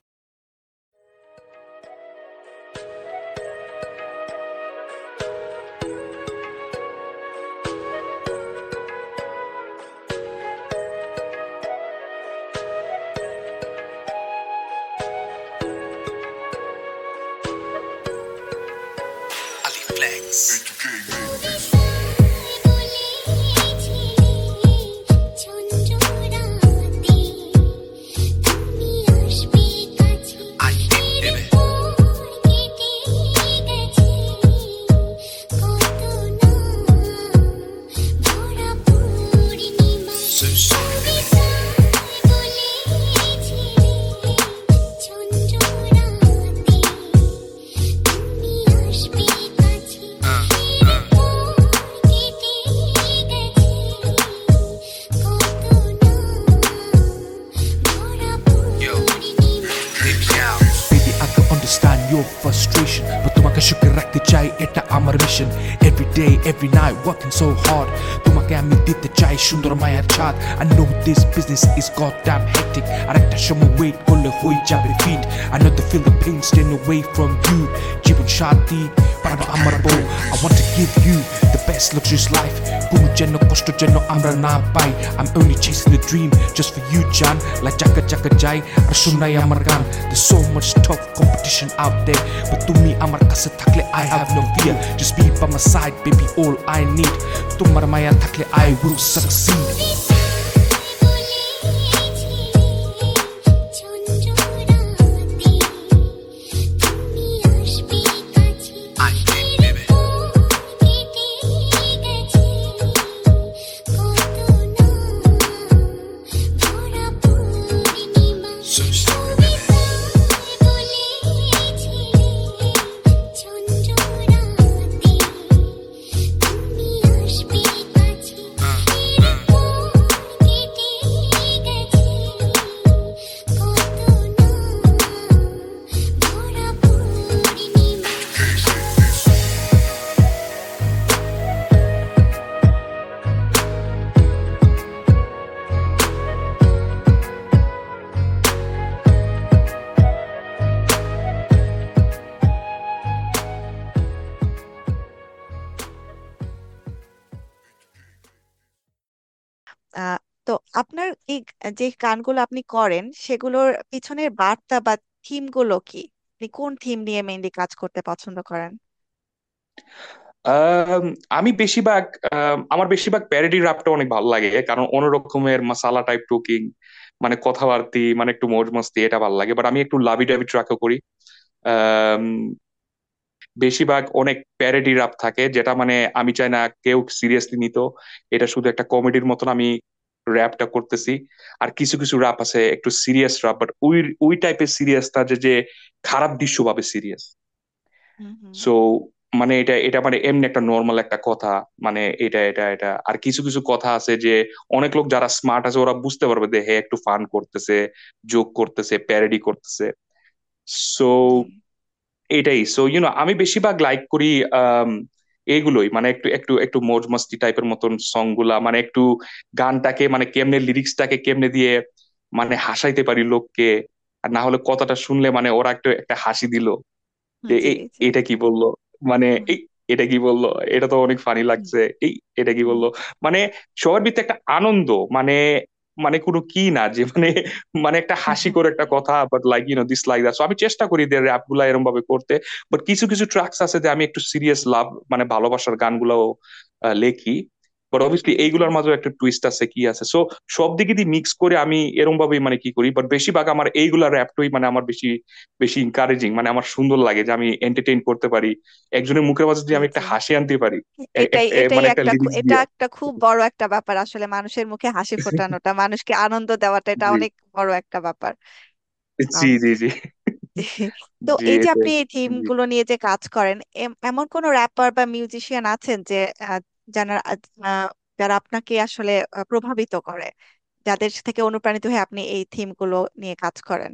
Ali Flex. I baby. So sorry, baby. Uh, uh. Yo, take me out. Baby, I can understand your frustration, but তোমাকে সুখে রাখতে চাই, এটা আমার mission. Every day, every night, working so hard, তোমাকে আমি দিতে চাই সুন্দর মায়ার ছাদ। I know this business is goddamn hectic, আর একটা সময় wait করলে হয়ে যাবে fit. I know the feel the pain staying away from you, জীবন সাথী বানাবো আমার বউ। I want to give you the best luxurious life, কোনো যেন কষ্ট যেন আমরা না পাই। I'm only chasing the dream just for you, John, like জায়গা জায়গা যাই আর শোনাই আমার গান। There's so much tough competition out there, but তুমি আমার কাছে থাকলে I have no fear. Just be by my side, baby, all I need. তোমার মায়া থাকলে I will succeed. I baby. So sorry, baby. Uh, uh. আহ, তো আপনার এই গ- যে গানগুলো আপনি করেন সেগুলোর পিছনের বার্তা বা থিম গুলো কি? আপনি কোন থিম নিয়ে মেইনলি কাজ করতে পছন্দ করেন? আম, আমি বেশিরভাগ আম, আমার বেশিরভাগ প্যারোডি র্যাপটা অনেক ভালো লাগে, কারণ অন্যরকমের মাসালা টাইপ টুকিং, মানে কথাবার্তি, মানে একটু মৌজ মস্তি, এটা ভালো লাগে। বাট আমি একটু লাভি ডাভি ট্র্যাকও করি। আম, বেশিরভাগ অনেক প্যারোডি র্যাপ থাকে, যেটা মানে আমি চাই না কেউ সিরিয়াসলি নিত, এটা শুধু একটা কমেডির মতন আমি র্যাপটা করতেছি। আর কিছু কিছু র্যাপ আছে একটু সিরিয়াস র্যাপ, বাট ওই ওই টাইপের সিরিয়াস না যে যে খারাপ দৃশ্য ভাবে সিরিয়াস। হুম হুম। সো মানে এটা এটা মানে এমনি একটা নর্মাল একটা কথা, মানে এটা এটা এটা আর কিছু কিছু কথা আছে যে অনেক লোক যারা স্মার্ট আছে ওরা বুঝতে পারবে যে হে একটু ফান করতেছে, জোক করতেছে, প্যারোডি করতেছে। সো জি। এটাই। সো ইউনো আমি বেশিরভাগ লাইক করি আম, এইগুলোই, মানে একটু একটু একটু মৌজ মাস্তি টাইপের মতন সং গুলা, মানে একটু গানটাকে মানে কেমনে লিরিক্সটাকে কেমনে দিয়ে মানে হাসাইতে পারি লোককে, আর না হলে কথাটা শুনলে মানে ওরা একটু একটা হাসি দিল যে জি এই জি। এটা কি বললো, মানে হুম এই এটা কি বললো, এটা তো অনেক ফানি হুম লাগছে, এই এটা কি হুম। বললো, মানে সবার ভিতরে একটা আনন্দ, মানে মানে কোনো কি না যে মানে মানে একটা হুম হাসি হুম। করে একটা কথা, but like you know this like that. So আমি চেষ্টা করি যে র্যাপ গুলা এরকম ভাবে করতে। বাট কিছু কিছু ট্র্যাকস আছে যে আমি একটু সিরিয়াস লাভ মানে ভালোবাসার গানগুলাও আহ, লেখি। বাট অবভিয়াসলি জি জি। এইগুলোর মাঝে একটা টুইস্ট আছে, কি আছে। সো সব দিকে দিয়ে মিক্স করে আমি এরকম ভাবে মানে কি করি। বাট বেশিরভাগ আমার এইগুলা র্যাপটই মানে আমার বেশি বেশি ইনকারেজিং, মানে আমার সুন্দর লাগে যে আমি এন্টারটেইন করতে পারি, একজনের মুখের মাঝে যদি জি আমি একটা জি। হাসি আনতে পারি এ- এটাই এক- এ- এটাই মানে একটা একটা খু- লিরিক্স এটা দিয়ে। একটা খুব বড় একটা ব্যাপার আসলে, মানুষের মুখে হাসি ফোটানোটা, মানুষকে আনন্দ দেওয়াটা, এটা জি অনেক বড় একটা ব্যাপার। জি আম, জি জি তো জি এই যে এটাই। আপনি এই থিম জি গুলো নিয়ে যে কাজ করেন, এম- এমন কোন র্যাপার বা মিউজিশিয়ান আছেন যে আহ, যারা আহ, যারা আপনাকে আসলে আহ, প্রভাবিত করে, যাদের থেকে অনুপ্রাণিত হয়ে আপনি এই থিম গুলো নিয়ে কাজ করেন?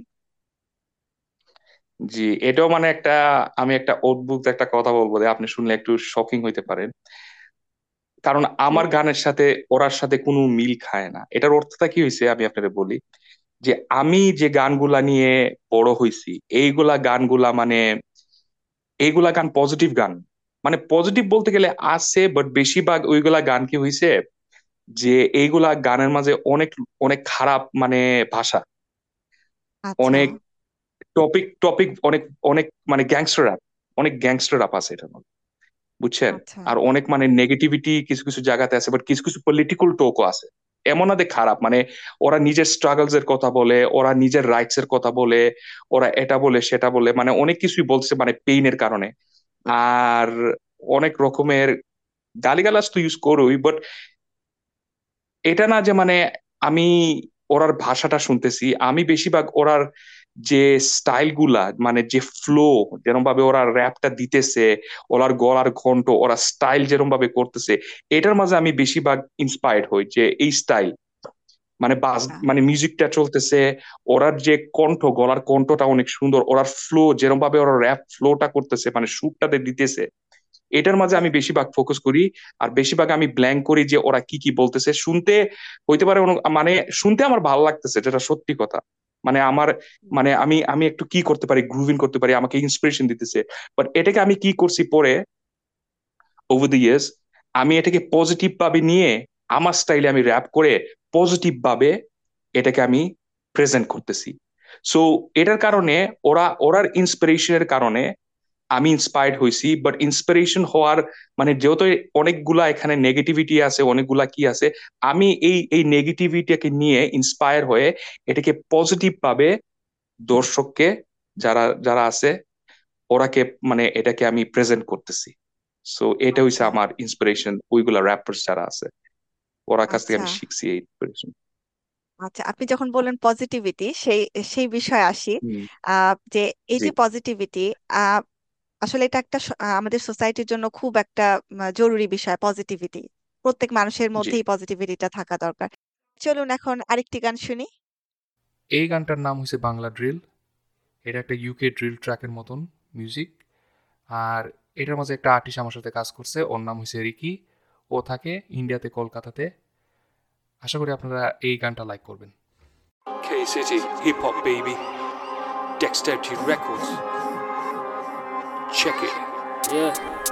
জি এটাও মানে একটা, আমি একটা অদ্ভুত একটা কথা বলবো যে আপনি শুনলে একটু শকিং হইতে পারেন, কারণ আমার বলুন। গানের সাথে ওরার সাথে কোনো মিল খায় না। এটার অর্থটা কি হয়েছে আমি আপনাকে বলি, যে আমি যে গানগুলা নিয়ে বড় হইছি, এইগুলা গানগুলা মানে এইগুলা গান পজিটিভ গান, মানে পজিটিভ বলতে গেলে আছে, বাট বেশিরভাগ ওইগুলা গান কি হইছে যে এইগুলা গানের মাঝে অনেক অনেক খারাপ মানে ভাষা, আচ্ছা অনেক টপিক টপিক অনেক অনেক মানে গ্যাংস্টার রাপ, অনেক গ্যাংস্টার রাপ আছে এটার মধ্যে, বুঝছেন। আচ্ছা। আর অনেক মানে নেগেটিভিটি কিছু কিছু জায়গাতে আছে, বাট কিছু কিছু পলিটিক্যাল টোকও আছে। এমন না যে খারাপ, মানে ওরা নিজের স্ট্রাগলস এর কথা বলে, ওরা নিজের রাইটস এর কথা বলে, ওরা এটা বলে সেটা বলে, মানে অনেক কিছুই বলছে মানে পেইনের কারণে। আর অনেক রকমের গালিগালাজ তো ইউজ করোই, বাট এটা না যে মানে আমি ওরার ভাষাটা শুনতেছি, আমি বেশিরভাগ ওরার যে স্টাইল গুলা, মানে যে ফ্লো, যেরকম ভাবে ওরা র্যাপটা দিতেছে, ওরার গলার ঘন্ট, ওরা স্টাইল যেরকম ভাবে করতেছে, এটার মাঝে আমি বেশিরভাগ ইন্সপায়ার্ড হই যে এই স্টাইল, মানে বাস আচ্ছা মানে মিউজিকটা চলতেছে, ওরার যে কণ্ঠ, গলার কণ্ঠটা অনেক সুন্দর, ওরার ফ্লো যেরকম ভাবে ওরা র্যাপ ফ্লোটা করতেছে, মানে সুরটাতে দিতেছে, এটার মাঝে আমি বেশিরভাগ ফোকাস করি। আর বেশিরভাগ আমি ব্ল্যাঙ্ক করি যে ওরা কি কি বলতেছে, শুনতে হইতে পারে অন্য- মানে শুনতে আমার ভালো লাগতেছে, যেটা সত্যি কথা। মানে আমার মানে আমি আমি একটু কি করতে পারি, গ্রুভিং করতে পারি, আমাকে ইন্সপিরেশন দিতেছে। বাট এটাকে আমি কি করছি পরে, ওভার দ্য ইয়ার্স, আমি এটাকে পজিটিভ ভাবে নিয়ে আমার স্টাইলে আমি র্যাপ করে পজিটিভ ভাবে এটাকে আমি প্রেজেন্ট করতেছি। সো এটার কারণে ওরা ওরার ইন্সপিরেশনের কারণে আমি ইন্সপায়ার্ড হয়েছি। বাট ইন্সপিরেশন হওয়ার মানে যেহেতু অনেকগুলা এখানে নেগেটিভিটি আছে, অনেকগুলা কি আছে, আমি এই এই নেগেটিভিটিকে নিয়ে ইন্সপায়ার হয়ে এটাকে পজিটিভ ভাবে দর্শককে, যারা যারা আছে ওরাকে মানে এটাকে আমি প্রেজেন্ট করতেছি। সো এটা হইছে আচ্ছা আমার ইন্সপিরেশন, ওইগুলা র্যাপার্স যারা আছে ওরা কাছ থেকে আচ্ছা। আমি শিখছি এই ইন্সপিরেশন। আচ্ছা, আপনি যখন বললেন পজিটিভিটি, সেই সেই বিষয়ে আসি। হুম। আহ, যে এই জি যে পজিটিভিটি, আহ, আসলে এটা একটা স- আহ, আমাদের সোসাইটির জন্য খুব একটা উম, জরুরি বিষয়। পজিটিভিটি প্রত্যেক মানুষের জি মধ্যেই পজিটিভিটিটা থাকা দরকার। চলুন এখন আরেকটি গান শুনি। এই গানটার নাম হচ্ছে বাংলা ড্রিল। এটা একটা ইউকে ড্রিল ট্র্যাকের মতন মিউজিক। আর এটার মাঝে একটা আর্টিস্ট আমার সাথে কাজ করছে, ওর নাম হচ্ছে রিকি। ও থাকে ইন্ডিয়াতে, কলকাতাতে। আশা করি আপনারা এই গানটা লাইক করবেন। K-City, hip hop baby. Dexterity Records. Check it. Yeah,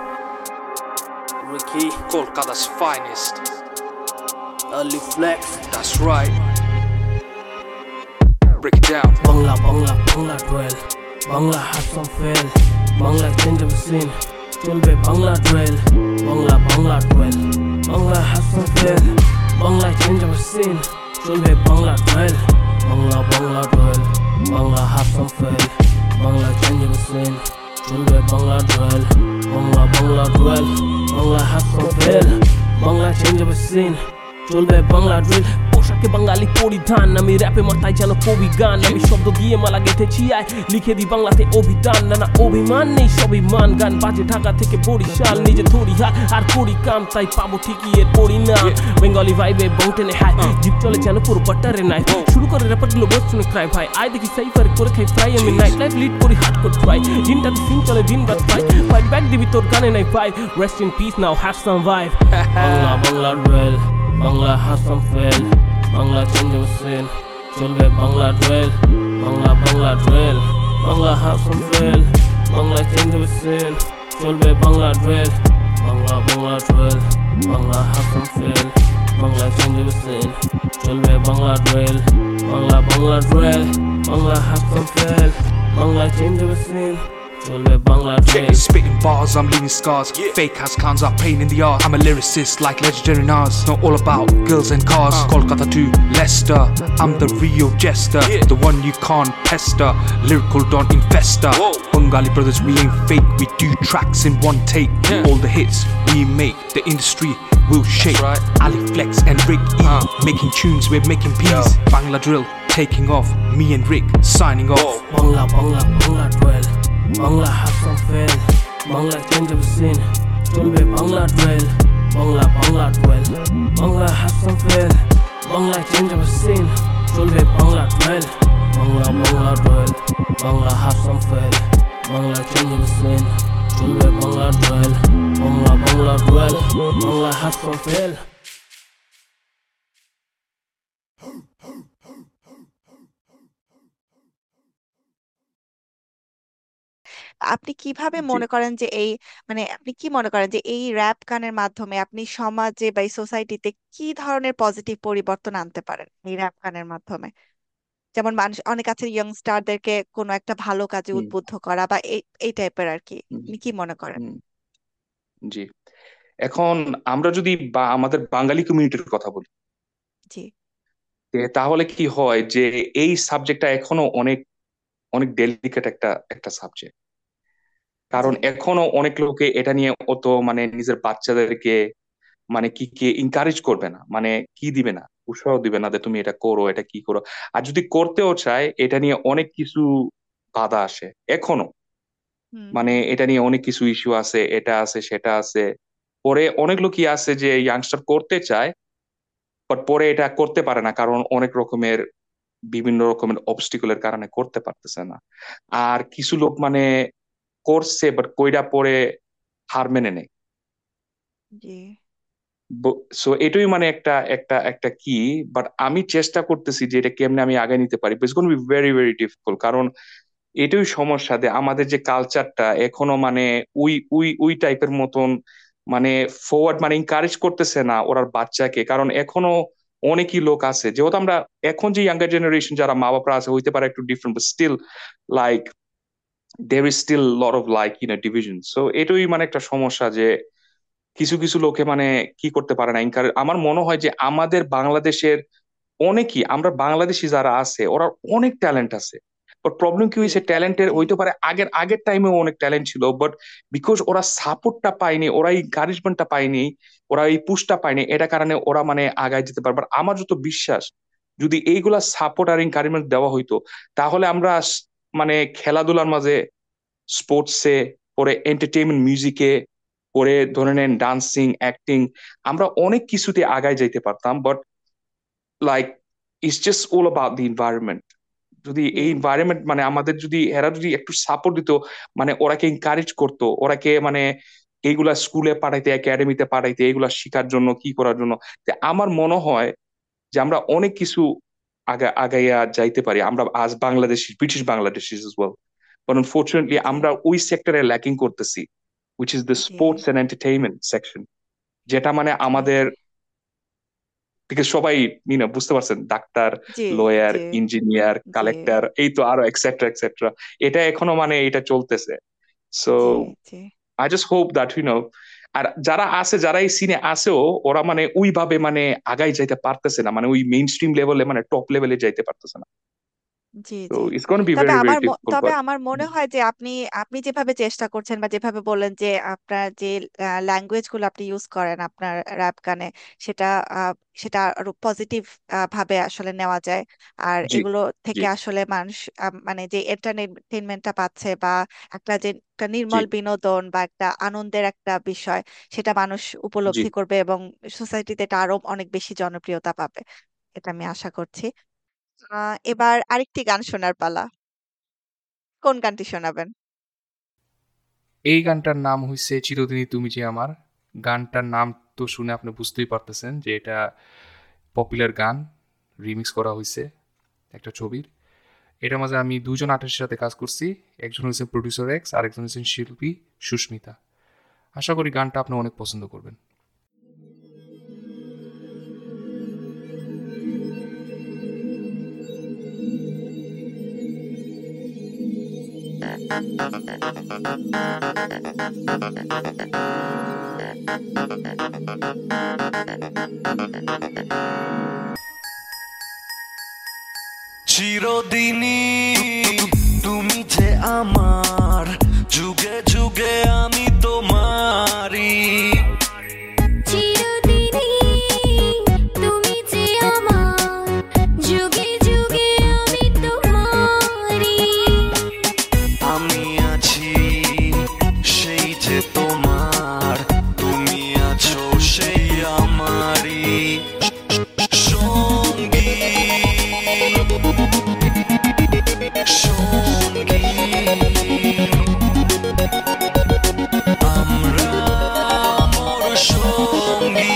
Ricky, Kolkata's finest. early flex. That's right. Break it down. Bangla, Bangla, Bangla dwell. Bangla has some fail. Bangla change of scene. চলবে Bangla duel Bangla Bangla duel Bangla Hasan ফেল বাংলায় change হবে scene চলবে Bangla duel Bangla Bangla duel Bangla Hasan ফেল বাংলায় change হবে scene চলবে Bangla duel Bangla Bangla duel Bangla Hasan ফেল বাংলায় চেঞ্জ হবে সিন চলবে বাংলা ড্রিল পোশাকে বাঙালি পরিধান আমি র্যাপে মাথায় যেন কবি গান আমি শব্দ দিয়ে মালা গেঁথেছি আয় লিখে দিই বাংলাতে অভিধান না না অভিমান নেই সবই মান গান বাজে ঢাকা থেকে বরিশাল নিজে ধরি হাত আর করি কাম তাই পাবো ঠিকই এর পরিণাম বেঙ্গলি ভাইবে বংটেনে হাই জিপ চলে যেন পুরো বাটারে নাই শুরু করে র্যাপার গুলো বস শুনে ক্রাই ভাই আয় দেখি সাইফার করে খাই ফ্রাই আমি নাইট লাইফ লিড করি হার্ড কোড ট্রাই দিনটাতে সিন চলে দিন রাত ভাই ফাইট ব্যাক দিবি তোর গানে নাই ভাই rest in peace now have some vibe Bangla Bangla duel Bangla Hasan ফেল বাংলা চেঞ্জ হবে সিন চলবে বাংলা ডুয়েল বাংলা বাংলা ডুয়েল বাংলা হাসান ফেল বাংলা চেঞ্জ হবে সিন চলবে বাংলা ডুয়েল বাংলা বাংলা ডুয়েল বাংলা হাসান ফেল বাংলা চেঞ্জ হবে সিন চলবে বাংলা ডুয়েল বাংলা বাংলা ডুয়েল বাংলা হাসান ফেল বাংলা চেঞ্জ হবে সিন চলবে Bangla duel Spitting bars, I'm leaving scars. Fake house clowns are pain in the art. I'm a lyricist like legendary Nas. Not all about girls and cars. Kolkata to Leicester. I'm the real jester, the one you can't pester. Lyrical Don Infester. Bengali brothers, we ain't fake. We do tracks in one take. All the hits we make, the industry will shake. Ali Flex and Rick E making tunes, we're making peace. Bangla drill taking off. Me and Rick signing off. Bangla, Bangla, Bangla dwell. Bangla Hasan ফেল Bangla change হবে scene চলবে Bangla duel Bangla Bangla duel Bangla Hasan ফেল Bangla change হবে scene চলবে Bangla duel Bangla Bangla duel Bangla Hasan ফেল Bangla change হবে scene চলবে Bangla duel Bangla Bangla duel Bangla Hasan ফেল আপনি কিভাবে জি মনে করেন যে এই মানে আপনি কি মনে করেন যে এই র‍্যাপ গানের মাধ্যমে আপনি সমাজে বা সোসাইটিতে কি ধরনের পজিটিভ পরিবর্তন আনতে পারেন এই র‍্যাপ গানের মাধ্যমে? যেমন মানুষ অনেক আছে ইয়ংস্টারদেরকে কোনো একটা ভালো কাজে হুম, উদ্বুদ্ধ করা বা এই এই টাইপের আর কি। হুম, আপনি কি মনে করেন? হুম, জি এখন আমরা যদি বা আমাদের বাঙালি কমিউনিটির কথা বলি জি তে তাহলে কি হয় যে এই সাবজেক্টটা এখনো অনেক অনেক ডেলিকেট একটা একটা সাবজেক্ট কারণ জি এখনো অনেক লোকে এটা নিয়ে অত মানে নিজের বাচ্চাদেরকে মানে কি কি এনকারেজ করবে না মানে কি দিবে না উৎসাহ দিবে না যে তুমি এটা করো এটা কি করো আর যদি করতেও চায় এটা নিয়ে অনেক কিছু বাধা আসে এখনো হুম মানে হুম এটা নিয়ে অনেক কিছু ইস্যু আছে এটা আছে সেটা আছে পরে অনেক লোকই আছে যে ইয়াংস্টার করতে চায় বাট পরে এটা করতে পারে না কারণ অনেক রকমের বিভিন্ন রকমের অবস্টিকলের কারণে করতে পারতেছে না আর কিছু লোক মানে করছে বাট কইরা পরে হার মেনে নেয় জি সো এটাই মানে একটা একটা একটা কি বাট আমি চেষ্টা করতেছি যে এটা কেমনে আমি আগে নিতে পারি it's gonna be very very difficult কারণ এটাই সমস্যা যে আমাদের যে কালচারটা এখনো মানে ওই ওই ওই টাইপের মতন মানে ফরওয়ার্ড মানে এনকারেজ করতেছে না ওরার বাচ্চাকে কারণ এখনো অনেকই লোক আছে যেহেতু আমরা এখন যে ইয়াঙ্গার জেনারেশন যারা মা বাবা আছে হইতে পারে একটু different but still like there is still a lot of like you know division so এটাই মানে একটা সমস্যা যে কিছু কিছু লোকে মানে কি করতে পারে না encourage- আমার মনে হয় যে আমাদের বাংলাদেশের অনেকই আমরা বাংলাদেশি যারা আছে ওরা অনেক ট্যালেন্ট আছে বাট প্রবলেম কি জি হয়েছে ট্যালেন্টের জি হইতে পারে আগের আগের টাইমেও অনেক ট্যালেন্ট ছিল বাট বিকজ ওরা সাপোর্টটা পায়নি ওরা এই এনকারেজমেন্টটা পায়নি ওরা এই পুশটা পায়নি এটা কারণে ওরা মানে আগায় যেতে পারবে আর আমার যত বিশ্বাস যদি এইগুলা সাপোর্ট আর এনকারেজমেন্ট দেওয়া হইতো তাহলে আমরা স- মানে খেলাধুলার মাঝে স্পোর্টসে পরে এন্টারটেইনমেন্ট মিউজিকে পরে ধরে নেন ডান্সিং অ্যাক্টিং আমরা অনেক কিছুতে আগায় যাইতে পারতাম but like it's just all about the environment যদি জি এই এনভায়রনমেন্ট মানে আমাদের যদি এরা যদি একটু সাপোর্ট দিত মানে ওরাকে এনকারেজ করতো ওরাকে মানে এইগুলা স্কুলে পাঠাইতে একাডেমিতে পাঠাইতে এইগুলা শেখার জন্য কি করার জন্য তে আমার মনে হয় যে আমরা অনেক কিছু আগা আগাইয়া যাইতে পারি আমরা আজ Bangladeshi British Bangladeshi as well but unfortunately জি আমরা ওই সেক্টরে ল্যাকিং করতেছি which is the G sports and entertainment section যেটা মানে জি আমাদের থেকে সবাই you know, বুঝতে পারছেন ডাক্তার জি লয়ার জি ইঞ্জিনিয়ার জি কালেক্টর এই তো আরো এক্সেট্রা এক্সেট্রা এটা এখনো মানে এটা চলতেছে সো জি জি I just hope that you know, আর যারা আছে, যারা এই সিনে আছেও, ওরা মানে ওইভাবে মানে আগাই যাইতে পারতেছে না, মানে ওই মেইন স্ট্রিম লেভেলে, মানে টপ লেভেলে যাইতে পারতেছে না। জি, তো জি। ইটস গোনা বি তবে ভেরি ভেরি আমার ম ডিফিকাল্ট তবে বাট আমার মনে হয় যে আপনি আপনি যেভাবে চেষ্টা করছেন বা যেভাবে বললেন যে আপনার যে আ ল্যাঙ্গুয়েজ গুলো আপনি ইউজ করেন আপনার র‍্যাপ গানে, সেটা আ সেটা আরো পজিটিভ আ ভাবে আসলে নেওয়া যায়। আর জি এগুলো জি থেকে আসলে মানুষ আ মানে যে এন্টারটেইনমেন্ট টা পাচ্ছে বা একটা যে একটা জি নির্মল বিনোদন বা একটা আনন্দের একটা বিষয়, সেটা মানুষ জি উপলব্ধি করবে এবং সোসাইটিতে এটা আরো অনেক বেশি জনপ্রিয়তা পাবে। এটা আমি আশা করছি। আ এবার আরেকটি গান শোনার পালা। কোন গানটি শোনাবেন? এই গানটার নাম হইছে 'চিরদিনই তুমি যে আমার'। গানটার নাম তো শুনে আপনি বুঝতেই পারতেছেন যে এটা পপুলার গান, রিমিক্স করা হইছে একটা ছবির। এটার মাঝে আমি দুই জন আর্টিস্টের সাথে কাজ করছি। একজন হইছেন প্রোডিউসার এক্স, আরেকজন হইছেন শিল্পী সুস্মিতা। আশা করি গানটা আপনি অনেক পছন্দ করবেন। চিরদিনই তুমি যে আমার, যুগে যুগে আমি তোমারই। চিরদিনই তুমি যে আমার, যুগে যুগে আমি তোমারই। আমি আছি সেই যে তোমার, তুমি আছো সেই আমারই সঙ্গী সঙ্গী। আমরা মোর সঙ্গী।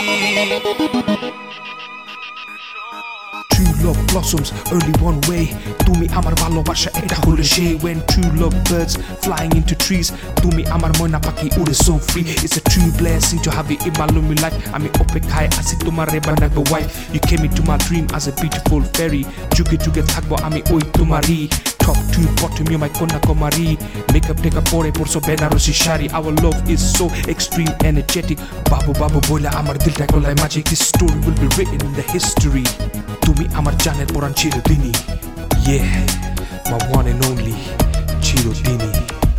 True love blossoms only one way. তুমি আমার ভালোবাসা এটা হলো সেই। When true love birds flying into trees, তুমি আমার ময়না পাখি উড়ে so free. It's a true blessing to have you in my lonely life. আমি অপেক্ষায় আছি তোমার বানাবো wife. You came into my dream as a beautiful fairy. যুগে যুগে থাকবো আমি ওই তোমারই। Top to bottom you're my Kanyakumari. Makeup টেকা পরে পরছো Banarasi sari. Our love is so extreme energetic. বাবু বাবু বইলা আমার দিলটা গলায় magic. This story will be written in the history. তুমি আমার জানের পরাণ চিরদিনই। Yeah, my one and only চিরদিনই।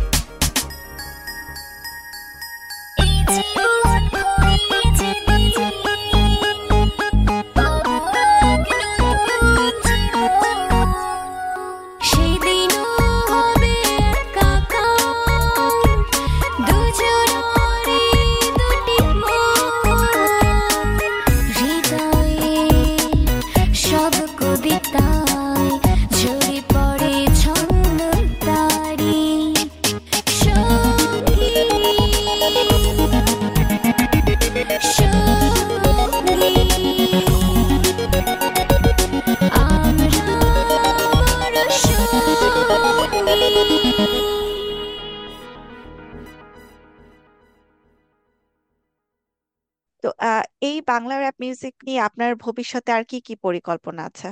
সেদিনও হবে একাকার, দুজনারই দুটি মন। হৃদয়ে সব কবিতায় ঝরে পড়ে ছন্দ তারি। সঙ্গী সঙ্গী আমরা মোর সঙ্গী। তো আ এই বাংলা র‍্যাপ মিউজিক নিয়ে আপনার ভবিষ্যতে আর কি, কি পরিকল্পনা আছে?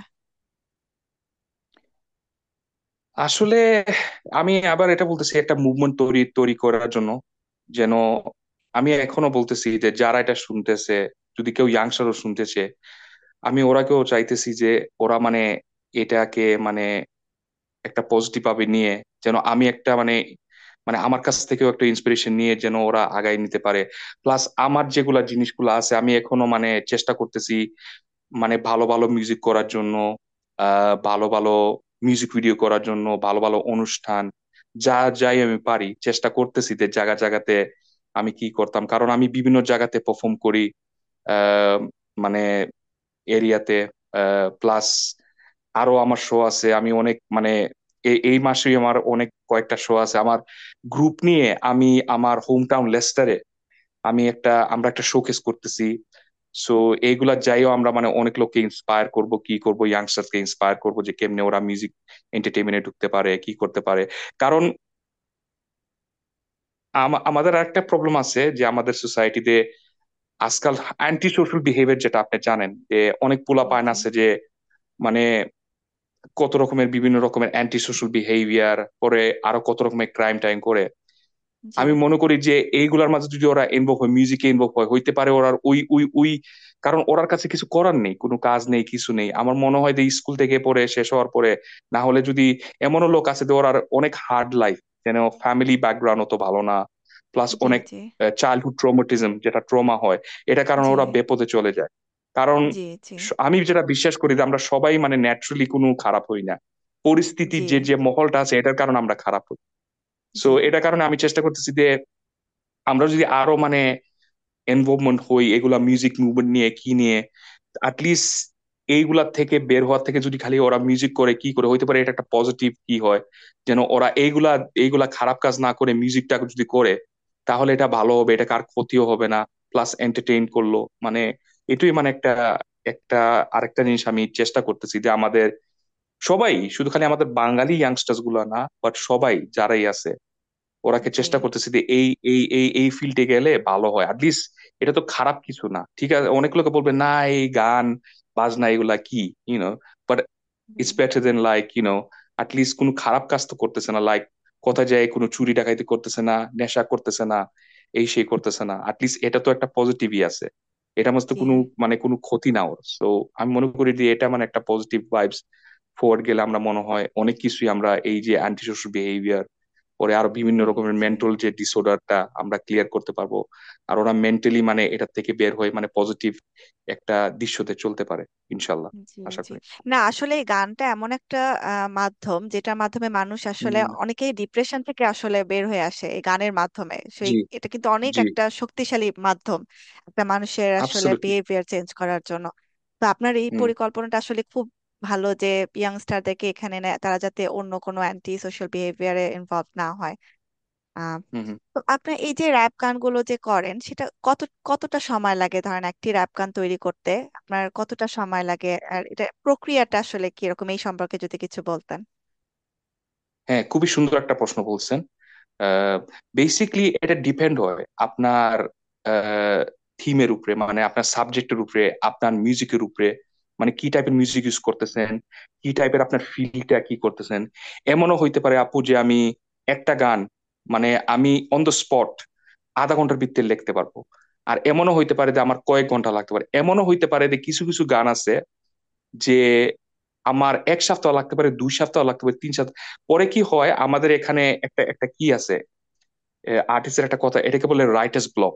আসলে আমি আবার এটা বলতেছি একটা মুভমেন্ট তৈরি তৈরি করার জন্য, যেন আমি এখনো বলতেছি যে যারা এটা শুনতেছে, যদি কেউ ইয়াংস্টারও শুনতেছে, আমি ওরাকেও চাইতেছি যে ওরা মানে এটাকে মানে একটা পজিটিভ ভাবে নিয়ে, যেন আমি একটা মানে মানে আমার কাছ থেকেও একটা ইন্সপিরেশন নিয়ে যেন ওরা আগায় নিতে পারে। প্লাস আমার যেগুলা জিনিসগুলো আছে, আমি এখনো মানে চেষ্টা করতেছি মানে ভালো ভালো মিউজিক করার জন্য, আহ ভালো ভালো মিউজিক ভিডিও করার জন্য, ভালো ভালো অনুষ্ঠান, যা যাই আমি পারি চেষ্টা করতেছি যে জায়গা জায়গাতে আমি কি করতাম, কারণ আমি বিভিন্ন জায়গাতে পারফর্ম করি আহ মানে এরিয়াতে। প্লাস আরো আমার শো আছে, আমি অনেক মানে এই এই মাসেই আমার অনেক কয়েকটা শো আছে আমার গ্রুপ নিয়ে। আমি আমার হোম টাউন লেস্টারে আমি একটা আমরা একটা শোকেস করতেছি। সো এইগুলা যাইও আমরা মানে অনেক লোককে ইন্সপায়ার করব, কি করব, ইয়াংস্টারকে ইন্সপায়ার করব যে কেমনে ওরা মিউজিক এন্টারটেইনমেন্টে ঢুকতে পারে, কি করতে পারে। কারণ আম- আমাদের একটা প্রবলেম আছে যে আমাদের সোসাইটিতে আজকাল অ্যান্টি সোশ্যাল বিহেভিয়ার, যেটা আপনি জানেন, যে অনেক জি, পোলাপাইন জি। আছে যে মানে কত রকমের বিভিন্ন রকমের অ্যান্টি সোশ্যাল বিহেভিয়ার করে, আরো কত রকমের ক্রাইম টাইম করে। জি। আমি মনে করি যে এইগুলার মাঝে যদি ওরা ইনভলভ হয়, মিউজিকে ইনভলভ হয়, হইতে পারে ওরা ওই ওই ওই কারণ ওরার কাছে কিছু করার নেই, কোনো কাজ নেই, কিছু নেই। আমার মনে হয় যে স্কুল থেকে পড়ে শেষ হওয়ার পরে, না হলে যদি এমনও লোক আছে যে ওরার অনেক হার্ড লাইফ, যেন ফ্যামিলি ব্যাকগ্রাউন্ড অত ভালো না, প্লাস জি, অনেক জি, চাইল্ডহুড ট্রমাটিজম, যেটা ট্রমা হয়, এটা কারণে জি, ওরা বেপথে চলে যায়। কারণ জি, জি, স- আমি যেটা বিশ্বাস করি যে আমরা সবাই মানে ন্যাচারালি কোনো খারাপ হই না, পরিস্থিতির জি, যে যে মহলটা আছে এটার কারণে আমরা খারাপ হই। সো জি, এটার কারণে আমি চেষ্টা করতেছি যে আমরা যদি আরো মানে ইনভলভমেন্ট হই এগুলা মিউজিক মুভমেন্ট নিয়ে কি নিয়ে, অ্যাটলিস্ট এইগুলা থেকে বের হওয়ার থেকে যদি খালি ওরা মিউজিক করে কি করে হইতে পারে, এটা একটা পজিটিভ কি হয়, যেন ওরা এইগুলা এইগুলা খারাপ কাজ না করে মিউজিকটা যদি করে, তাহলে এটা ভালো হবে, এটা কার ক্ষতিও হবে না, প্লাস এন্টারটেইন করলো। মানে এটাই মানে একটা একটা আরেকটা জিনিস আমি চেষ্টা করতেছি যে আমাদের সবাই, শুধু খালি আমাদের বাঙালি ইয়াংস্টার্স গুলা না, বাট সবাই যারাই আছে ওরাকে জি, চেষ্টা করতেছি যে এই এই এই এই ফিল্ডে গেলে ভালো হয় অ্যাটলিস্ট। এটা তো খারাপ কিছু না, ঠিক আছে। অনেক লোকে বলবে না এই গান বাজনা এগুলা কি, you know, but it's better then like you know, at least কোনো খারাপ কাজ তো করতেছে না, লাইক কোথায় যায় কোনো চুরি ডাকাইতি করতেছে না, নেশা করতেছে না, এই সেই করতেছে না, অ্যাটলিস্ট এটা তো একটা পজিটিভই আছে। এটা মধ্যে জি, কোনো মানে কোনো ক্ষতি না ওর। সো আমি মনে করি যে এটা মানে একটা পজিটিভ ভাইবস ফরওয়ার্ড গেলে আমরা মনে হয় অনেক কিছুই আমরা এই যে অ্যান্টি সোশ্যাল বিহেভিয়ার, পরে আরো বিভিন্ন জি, রকমের জি, মেন্টাল যে ডিসঅর্ডারটা আমরা ক্লিয়ার করতে পারবো। আর ওরা মেন্টালি মানে এটা থেকে বের হয়ে মানে পজিটিভ একটা দৃশ্যতে চলতে পারে ইনশাল্লাহ, জি, আশা জি। করি। না আসলে এই গানটা এমন একটা আহ, মাধ্যম যেটার মাধ্যমে মানুষ আসলে হুম, অনেকেই ডিপ্রেশন থেকে আসলে বের হয়ে আসে এই গানের মাধ্যমে। সেই জি, এটা কিন্তু অনেক জি, একটা শক্তিশালী মাধ্যম একটা মানুষের আসলে অ্যাবসলিউটলি। বিহেভিয়ার চেঞ্জ করার জন্য। তো আপনার এই হুম, পরিকল্পনাটা আসলে খুব ভালো যে ইয়াংস্টারদেরকে এখানে নেয়, তারা যাতে অন্য কোনো অ্যান্টি সোশ্যাল বিহেভিয়ারে ইনভলভ না হয়। হুম, হুম। তো আপনার এই যে র‍্যাপ গানগুলো যে করেন সেটা কত কতটা সময় লাগে, ধরেন একটি র‍্যাপ গান তৈরি করতে আপনার কতটা সময় লাগে, আর এটা প্রক্রিয়াটা আসলে কিরকম এই সম্পর্কে যদি কিছু বলতেন। হ্যাঁ, খুবই সুন্দর একটা প্রশ্ন বলছেন। বেসিকলি এটা ডিপেন্ড হয় আপনার থিমের উপরে, মানে আপনার সাবজেক্টের উপরে, আপনার মিউজিকের উপরে, মানে কি টাইপের মিউজিক ইউজ করতেছেন, কি টাইপের আপনার ফিলটা কি করতেছেন। এমনও হইতে পারে আপু যে আমি একটা গান মানে আমি অন দ্য স্পট আধা ঘন্টার ভিতরে লিখতে পারবো। আর এমনও হইতে পারে যে আমার কয়েক ঘন্টা লাগতে পারে। এমনও হইতে পারে যে কিছু কিছু গান আছে যে আমার এক সপ্তাহ লাগতে পারে, দুই সপ্তাহ লাগতে পারে, তিন সপ্তাহ। পরে কি হয় আমাদের এখানে একটা একটা কি আছে, আর্টিস্টের একটা কথা, এটাকে বলে রাইটার্স ব্লক।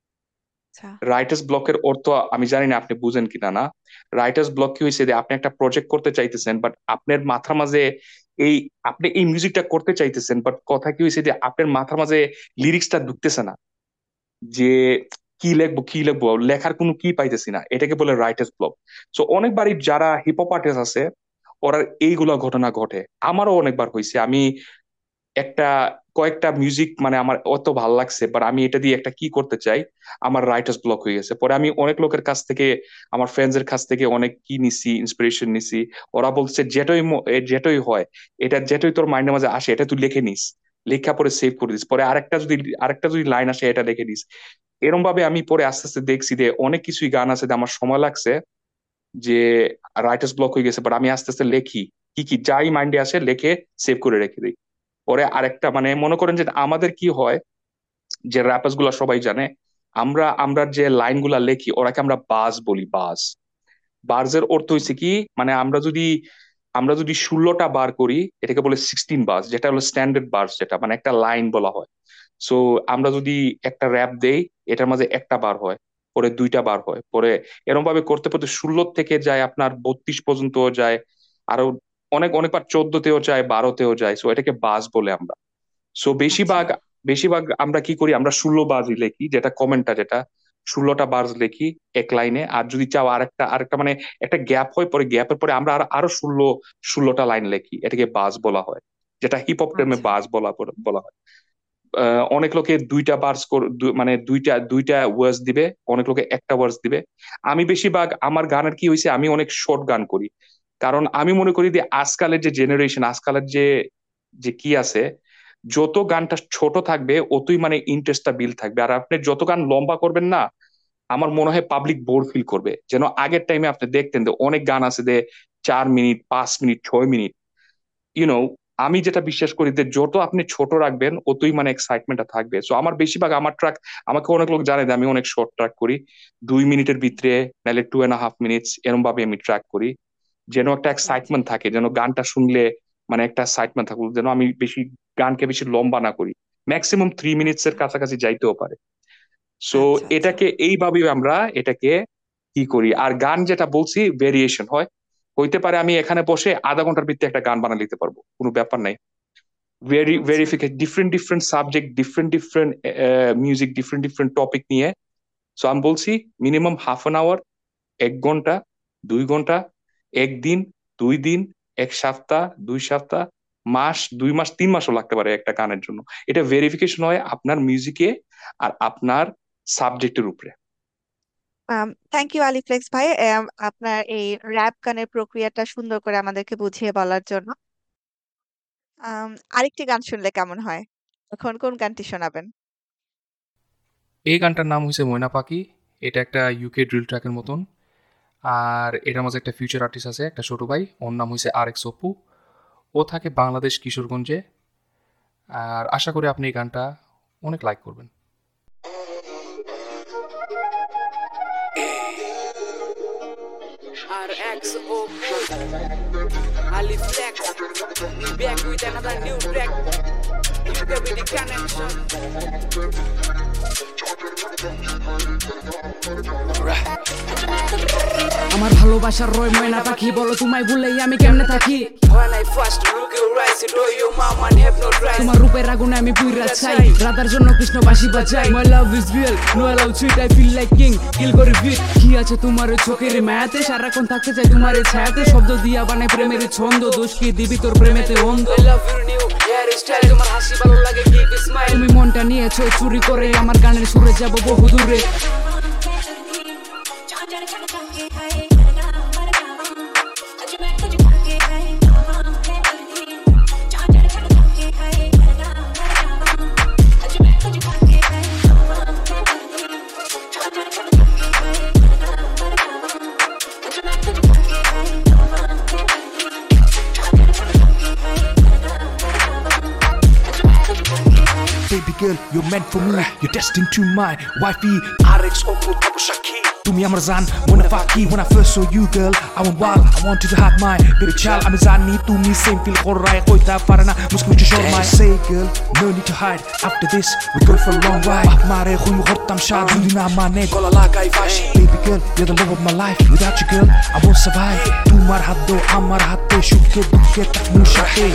আচ্ছা, রাইটার্স ব্লকের অর্থ আমি জানি না আপনি বুঝেন কিনা না। রাইটার্স ব্লক কি হয়েছে যে আপনি একটা প্রজেক্ট করতে চাইতেছেন, বাট আপনার মাথার মাঝে এই আপনি এই মিউজিকটা করতে চাইতেছেন, বাট কথা কি হয়েছে যে আপনার মাথার মাঝে লিরিক্সটা ঢুকতেছে না, যে কি লিখবো কি লিখবো, লেখার কোনো কি পাইতেছি না, এটাকে বলে রাইটার্স ব্লক। সো অনেকবারই যারা হিপ হপ আর্টিস্ট আছে ওরা এইগুলা ঘটনা ঘটে। আমারও অনেকবার হয়েছে, আমি একটা কয়েকটা মিউজিক মানে আমার অত ভাল লাগছে, বাট আমি এটা দিয়ে একটা কি করতে চাই, আমার রাইটার্স ব্লক হয়ে গেছে। পরে আমি অনেক লোকের কাছ থেকে, আমার ফ্রেন্ডস এর কাছ থেকে অনেক কি নিছি, ইন্সপিরেশন নিছি। ওরা বলছে যেটাই ম- এ যেটাই হয়, এটা যেটাই তোর মাইন্ডের মাঝে আসে এটা তুই লিখে নিস, লেখা পরে সেভ করে দিস, পরে আরেকটা যদি আরেকটা যদি লাইন আসে এটা লিখে দিস। এরকম ভাবে আমি পরে আস্তে আস্তে দেখছি যে অনেক কিছুই গান আছে যে আমার সময় লাগছে, যে রাইটার্স ব্লক হয়ে গেছে, বাট আমি আস্তে আস্তে লেখি, কি কি যাই মাইন্ডে আসে লেখে সেভ করে রেখে দিই। পরে আরেকটা মানে মনে করেন যে আমাদের কি হয়, যে র্যাপার্স গুলা সবাই জানে, আমরা আমরা যে লাইন গুলা লেখি ওরাকে আমরা বাজ বলি, বাজ। বার্জের অর্থ আচ্ছা, হচ্ছে কি, মানে আমরা যদি আমরা যদি ষোলোটা বার করি এটাকে বলে সিক্সটিন বার্স, যেটা হলো স্ট্যান্ডার্ড বার্স, যেটা মানে একটা লাইন বলা হয়। সো আমরা যদি একটা র্যাপ দেই এটার মাঝে একটা বার হয়, পরে দুইটা বার হয়, পরে এরকম ভাবে করতে করতে ষোলো থেকে যায় আপনার বত্রিশ পর্যন্ত যায়, আরো অনেক অনেকবার চোদ্দতেও যায়, বারোতেও যায়। সো এটাকে বাস বলে আমরা। সো আচ্ছা, বেশিরভাগ বেশিরভাগ আমরা কি করি, আমরা ষোলো বাজই লিখি, যেটা কমেন্টটা যেটা ষোলোটা বার্স লিখি এক লাইনে। আর যদি চাও আরেকটা আরেকটা মানে একটা গ্যাপ হয়, পরে গ্যাপের পরে আমরা আরো আরো ষোলো ষোলোটা লাইন লিখি, এটাকে বাজ বলা হয়, যেটা হিপ হপ টার্মে আচ্ছা, বাজ বলা বলা হয়। আহ, অনেক লোকে দুইটা বার্স মানে দুইটা দুইটা ওয়ার্ডস দিবে, অনেক লোকে একটা ওয়ার্ডস দিবে। আমি বেশিরভাগ আমার গানের কি হয়েছে, আমি অনেক শর্ট গান করি। কারণ আমি মনে করি যে আজকালের যে জেনারেশন, আজকালের যে যে কি আছে, যত গানটা ছোট থাকবে অতই মানে ইন্টারেস্টটা বিল থাকবে। আর আপনি যত গান লম্বা করবেন না, আমার মনে হয় পাবলিক বোর ফিল করবে। যেন আগের টাইমে আপনি দেখতেন যে অনেক গান আছে যে চার মিনিট, পাঁচ মিনিট, ছয় মিনিট, ইউনো, আমি যেটা বিশ্বাস করি যে যত আপনি ছোট রাখবেন অতই মানে এক্সাইটমেন্টটা থাকবে। সো আমার বেশিরভাগ আমার ট্রাক, আমাকে অনেক লোক জানে যে আমি অনেক শর্ট ট্রাক করি, দুই মিনিটের ভিতরে, নাহলে টু অ্যান্ড হাফ মিনিটস এরকম ভাবে আমি ট্রাক করি, যেন একটা এক্সাইটমেন্ট থাকে, যেন গানটা শুনলে মানে একটা এক্সাইটমেন্ট থাকুক, যেন আমি বেশি গানকে বেশি লম্বা না করি, ম্যাক্সিমাম থ্রি মিনিটস এর কাছাকাছি যাইতেও পারে। সো আচ্ছা আচ্ছা এটাকে এইভাবে আমরা এটাকে কি করি। আর গান যেটা বলছি ভেরিয়েশন হয়, হইতে পারে আমি এখানে বসে আধা ঘন্টার ভিতরে একটা গান বানিয়ে নিতে পারবো, কোনো ব্যাপার নাই। ভেরি আচ্ছা verification, different different subject, different different music, different different topic নিয়ে। সো আমি বলছি মিনিমাম হাফ অ্যান আওয়ার, এক ঘন্টা, দুই ঘন্টা, একদিন, দুই দিন, এক সপ্তাহ, দুই সপ্তাহ, মাস, দুই মাস, তিন মাসও লাগতে পারে একটা গানের জন্য। এটা ভেরিফিকেশন হয় আপনার মিউজিকে আর আপনার সাবজেক্টের উপরে। থ্যাংক ইউ আলিফ্লেক্স ভাই, আম, আপনার এই র্যাপ গানের প্রক্রিয়াটা সুন্দর করে আমাদেরকে বুঝিয়ে বলার জন্য। আম, আরেকটি গান শুনলে কেমন হয়? এখন কোন গানটি শোনাবেন? এই গানটার নাম হয়েছে ময়না পাখি। এটা একটা ইউকে ড্রিল ট্র্যাকের মতন। আর এটার মাঝে একটা ফিউচার আর্টিস্ট আছে, একটা ছোট ভাই, ওর নাম হয়েছে আর এক্স অপু। ও থাকে বাংলাদেশ কিশোরগঞ্জে। আর আশা করি আপনি এই গানটা অনেক লাইক করবেন। R X O Ali Flex, we back with another new track. You get with the connection. আমার ভালোবাসার রয় ময়না পাখি, বলো তোমায় ভুলেই আমি কেমনে থাকি। When I first look you right, you do your mama and have no right. তোমার রূপের আগুনে আমি পুইরা চাই, রাধার জন্য কৃষ্ণ বাঁশি বাজাই। My love is real, no I love sweet, I feel like king, কিল করে বিট। কি আছে তোমার ওই চোখের মায়াতে, সারাক্ষণ থাকতে চাই তোমার এই ছায়াতে। শব্দ দিয়া বানাই প্রেমের ছন্দ, দোষ কি দিবি তোর প্রেমেতে অন্ধ। I love your new hairstyle, তোমার হাসি ভালো লাগে, keep a smile. তুমি মনটা নিয়েছো চুরি করে, আমার গানের সুরে যাব বহু দূরে। Baby girl, you're meant for me, you're destined to my wifey. R X Oppo Tabushaki, তুমি আমার জান মনে ফাঁকি। When I first saw you girl, I went wild, I wanted to have my baby child. আমি জানি তুমি same feel করায় কইতা পারে না, মুস্কি মুস্কি শর্মায়। Say girl, no need to hide, after this we go for a long ride. বাপ মারে খুন করতাম সাত, যদি না মানে গলা লাগাই ফাঁসি। Baby girl, you're the love of my life, without you girl I won't survive. তোমার হাত দো আমার হাতে, সুখে দুঃখে থাকবো সাথে।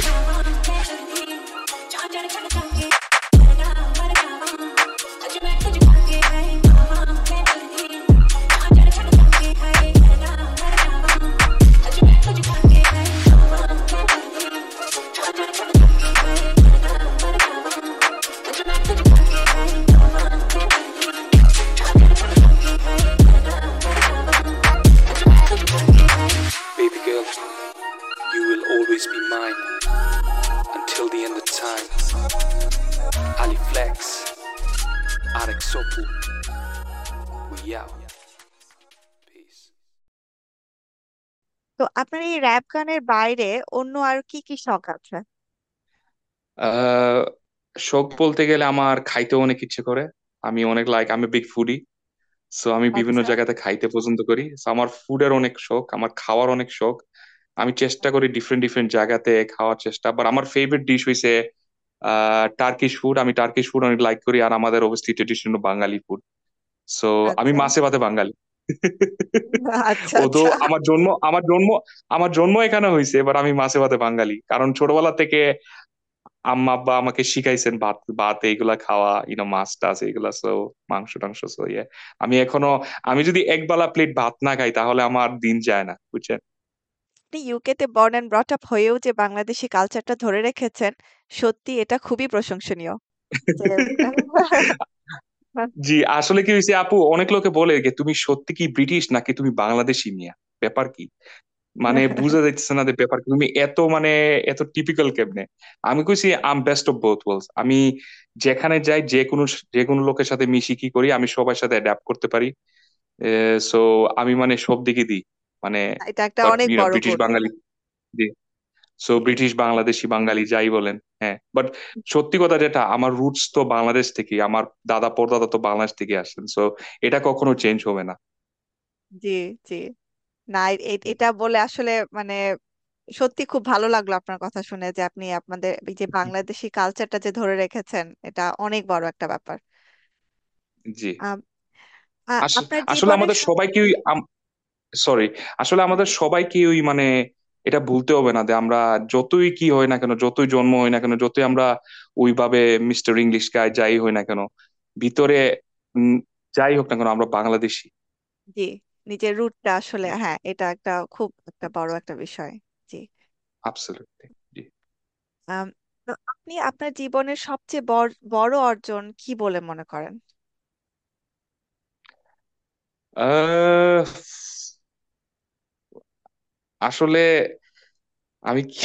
Baby girl, you will always be mine until the end of time. Ali Flex, R X Oppo, we out. Peace. তো আপনার এই র্যাপ গানের বাইরে অন্য আর কি কি শখ আছে? আহ শখ বলতে গেলে আমার খাইতে অনেক ইচ্ছে করে। আমি অনেক লাইক, আমি বিগ ফুডি। সো আমি বিভিন্ন আচ্ছা জায়গাতে খাইতে পছন্দ করি। সো আমার ফুডের অনেক শখ, আমার খাওয়ার অনেক শখ। আমি চেষ্টা করি ডিফারেন্ট ডিফারেন্ট জায়গাতে খাওয়ার চেষ্টা। বাট আমার ফেভারিট ডিশ হইছে আহ টার্কিশ ফুড। আমি টার্কিশ ফুড অনেক লাইক করি, আর আমাদের অবস্থিত ট্রেডিশনাল বাঙালি ফুড। সো আমি আচ্ছা মাছে ভাতে বাঙালি। আচ্ছা ও তো আচ্ছা আমার জন্ম আমার জন্ম আমার জন্ম এখানে হয়েছে, এবার আমি মাছে ভাতে বাঙালি, কারণ ছোটবেলা থেকে আম্মা আব্বা আমাকে শিখাইছেন ভাত ভাত এইগুলা খাওয়া, ইনো মাছ টাছ এইগুলা। সো মাংস টাংস, সো ইয়ে আমি এখনো, আমি যদি একবেলা প্লেট ভাত না খাই তাহলে আমার দিন যায় না, বুঝছেন। আপনি ইউকে তে বর্ন অ্যান্ড ব্রট আপ হয়েও যে বাংলাদেশি কালচারটা ধরে রেখেছেন, সত্যি এটা খুবই প্রশংসনীয়। যে জি, আসলে কি হয়েছে আপু, অনেক লোকে বলে যে তুমি সত্যি কি ব্রিটিশ নাকি তুমি বাংলাদেশি মিয়া, ব্যাপার কি? মানে বুঝা যাইতেছে না যে ব্যাপার কি, তুমি এত মানে এত টিপিক্যাল কেমনে। আমি কইছি I'm best of both worlds. আমি যেখানে যাই, যে কোনো যে কোনো লোকের সাথে মিশি, কি করি আমি সবার সাথে অ্যাডাপ্ট করতে পারি। সো আমি মানে সব দিকে দিই, মানে এটা একটা বাট অনেক ইউ নো বড় ব্রিটিশ গুণ। বাঙালি। জি। সো ব্রিটিশ বাংলাদেশি বাঙালি যাই বলেন, হ্যাঁ, বাট সত্যি কথা যেটা, আমার রুটস তো বাংলাদেশ থেকে, আমার দাদা পরদাদা তো বাংলাদেশ থেকে আসছেন, সো এটা কখনো চেঞ্জ হবে না। জি, জি। না, এ- এ- এটা বলে আসলে মানে সত্যি খুব ভালো লাগলো আপনার কথা শুনে যে আপনি আপনাদের এই যে বাংলাদেশি কালচারটা যে ধরে রেখেছেন, এটা অনেক বড় একটা ব্যাপার। জি। আম, আ- আস- আপনার আসলে জীবনের আমাদের সব সবাইকেই, সরি, আসলে আমাদের সবাইকেই মানে এটা ভুলতে হবে না যে আমরা যতই কি হয় না কেন, যতই জন্ম হয় না কেন, যতই আমরা ওইভাবে মিস্টার ইংলিশ গাই যাই হই না কেন, ভিতরে উম, যাই হোক না কেন আমরা বাংলাদেশি। জি, নিজের রুটটা আসলে, হ্যাঁ, এটা একটা খুব একটা বড় একটা বিষয়। জি। অ্যাবসলিউটলি। জি। আম, তো আপনি আপনার জীবনের সবচেয়ে বড় বড় অর্জন কি বলে মনে করেন? আহ, আসলে আমি কি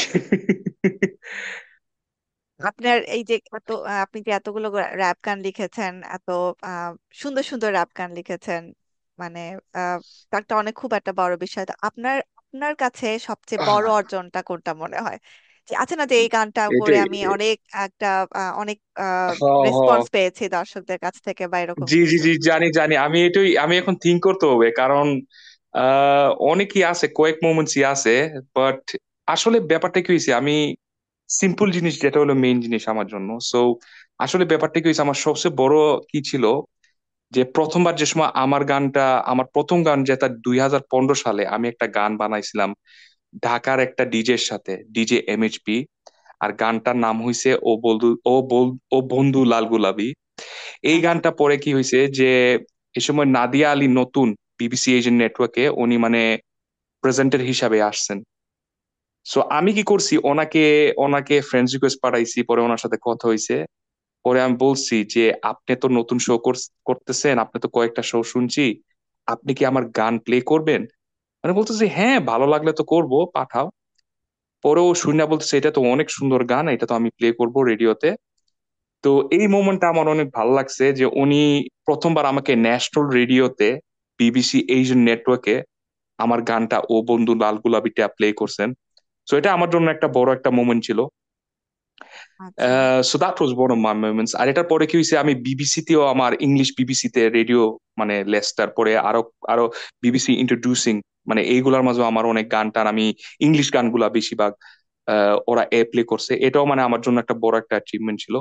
আপনার এই যে এত আহ, আপনি যে এতগুলো র‍্যাপ গান লিখেছেন, এত আহ, সুন্দর সুন্দর র‍্যাপ গান লিখেছেন, মানে আহ, তা একটা অনেক খুব একটা বড় বিষয়। তো আপনার আপনার কাছে সবচেয়ে বড় অর্জনটা কোনটা মনে হয়? যে আছে না যে এই গানটা করে এটাই। আমি অনেক একটা আহ, অনেক হ হ রেসপন্স পেয়েছি দর্শকদের কাছ থেকে বা এরকম জি জি কিছু। জি, জানি জানি, আমি এটাই, আমি এখন থিঙ্ক করতে হবে, কারণ আহ অনেকই আছে, কয়েক মোমেন্টসই আছে, বাট আসলে ব্যাপারটা কি হয়েছে, আমি সিম্পল জিনিস যেটা হলো মেইন জিনিস আমার জন্য। সো আসলে ব্যাপারটা কি হয়েছে, আমার সবচেয়ে বড় কি ছিল, যে প্রথমবার যে সময় আমার গানটা, আমার প্রথম গান যেটা দুই হাজার পনেরো সালে আমি একটা গান বানাইছিলাম ঢাকার একটা ডিজের সাথে, ডিজে এমএইচপি, আর গানটার নাম হইছে ও বন্ধু, ও বল ও বন্ধু লাল গোলাপি। এই আচ্ছা, গানটা পরে কি হয়েছে যে এ সময় নাদিয়া আলী নতুন বিবিসি এশিয়ান নেটওয়ার্কে উনি মানে প্রেজেন্টার হিসাবে আসছেন। সো আমি কি করছি, ওনাকে ওনাকে ফ্রেন্ড রিকোয়েস্ট পাঠাইছি, পরে ওনার সাথে কথা হয়েছে, পরে আমি বলছি যে আপনি তো নতুন শো করতেছেন, আপনি তো কয়েকটা শো শুনছি, আপনি কি আমার গান প্লে করবেন? মানে বলতেছি হ্যাঁ, ভালো লাগলে তো করব, পাঠাও। পরে ও শুনে বলতেছে এটা তো অনেক সুন্দর গান, এটা তো আমি প্লে করব রেডিওতে। তো এই মোমেন্টটা আমার অনেক ভালো লাগছে যে উনি প্রথমবার আমাকে ন্যাশনাল রেডিওতে, বিবিসি এশিয়ান নেটওয়ার্কে আমার গানটা ও বন্ধু লাল গোলাপিটা প্লে করছেন। সো এটা আমার জন্য একটা বড় একটা মোমেন্ট ছিল। আচ্ছা, so that was one of my moments. আর এটার পরে কি হয়েছে, আমি বিবিসিতেও, আমার ইংলিশ বিবিসিতে রেডিও মানে লেস্টার, পরে আরো আরো বিবিসি ইন্ট্রোডিউসিং, মানে এইগুলার মাঝে আমার অনেক গান টান, আমি ইংলিশ গানগুলা বেশিরভাগ আহ, ওরা এ প্লে করছে, এটাও মানে আমার জন্য একটা বড় একটা অ্যাচিভমেন্ট ছিল।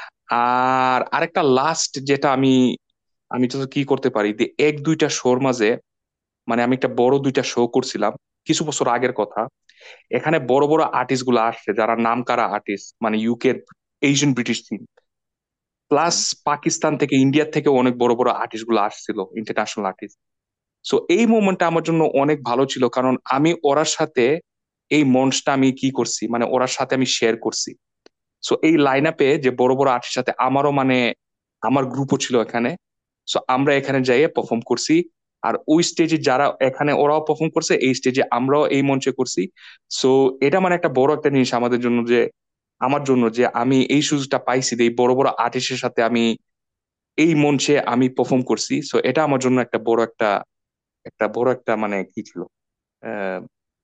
আর আরেকটা লাস্ট যেটা আমি আমি তো কি করতে পারি যে এক দুইটা শোর মাঝে, মানে আমি একটা বড় দুইটা শো করছিলাম কিছু বছর আগের কথা। এখানে বড় বড় আর্টিস্ট গুলো আসছে যারা নামকরা আর্টিস্ট, মানে ইউকের এশিয়ান ব্রিটিশ টিম, আচ্ছা, প্লাস পাকিস্তান থেকে, ইন্ডিয়া থেকে অনেক বড় বড় আর্টিস্ট গুলো আসছিল, ইন্টারন্যাশনাল আর্টিস্ট। সো এই মোমেন্টটা আমার জন্য অনেক ভালো ছিল, কারণ আমি ওরার সাথে এই মঞ্চটা আমি কি করছি, মানে ওরার সাথে আমি শেয়ার করছি। সো এই লাইন আপে যে বড় বড় আর্টিস্ট সাথে আমারও মানে আমার গ্রুপও ছিল এখানে। সো আমরা এখানে যাইয়ে পারফর্ম করছি, আর ওই স্টেজে যারা এখানে ওরাও পারফর্ম করছে, এই স্টেজে আমরাও এই মঞ্চে করছি। সো এটা মানে একটা বড় একটা জিনিস আমাদের জন্য, যে আমার জন্য যে আমি এই সুযোগটা পাইছি যে এই বড় বড় আর্টিস্টের সাথে আমি এই মঞ্চে আমি পারফর্ম করছি। সো এটা আমার জন্য একটা বড় একটা একটা বড় একটা মানে কি ছিল, আহ,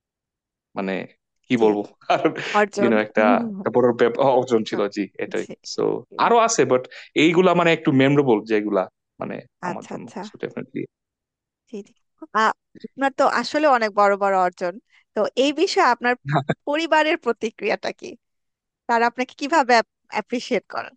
মানে কি জি, বলবো আর, অর্জন। ইউনো একটা একটা বড় ব্যাপ- অর্জন ছিল। জি, এটাই। জি, সো জি। আরো আছে, বাট এইগুলা মানে একটু মেমোরেবল যেগুলা, মানে আমার আচ্ছা, জন্য। আচ্ছা। So definitely. জি, জি। আ- আপনার তো আসলে অনেক বড় বড় অর্জন। তো এই বিষয়ে আপনার পরিবারের প্রতিক্রিয়াটা কি? তারা আপনাকে কিভাবে অ্যাপ্রিসিয়েট করেন?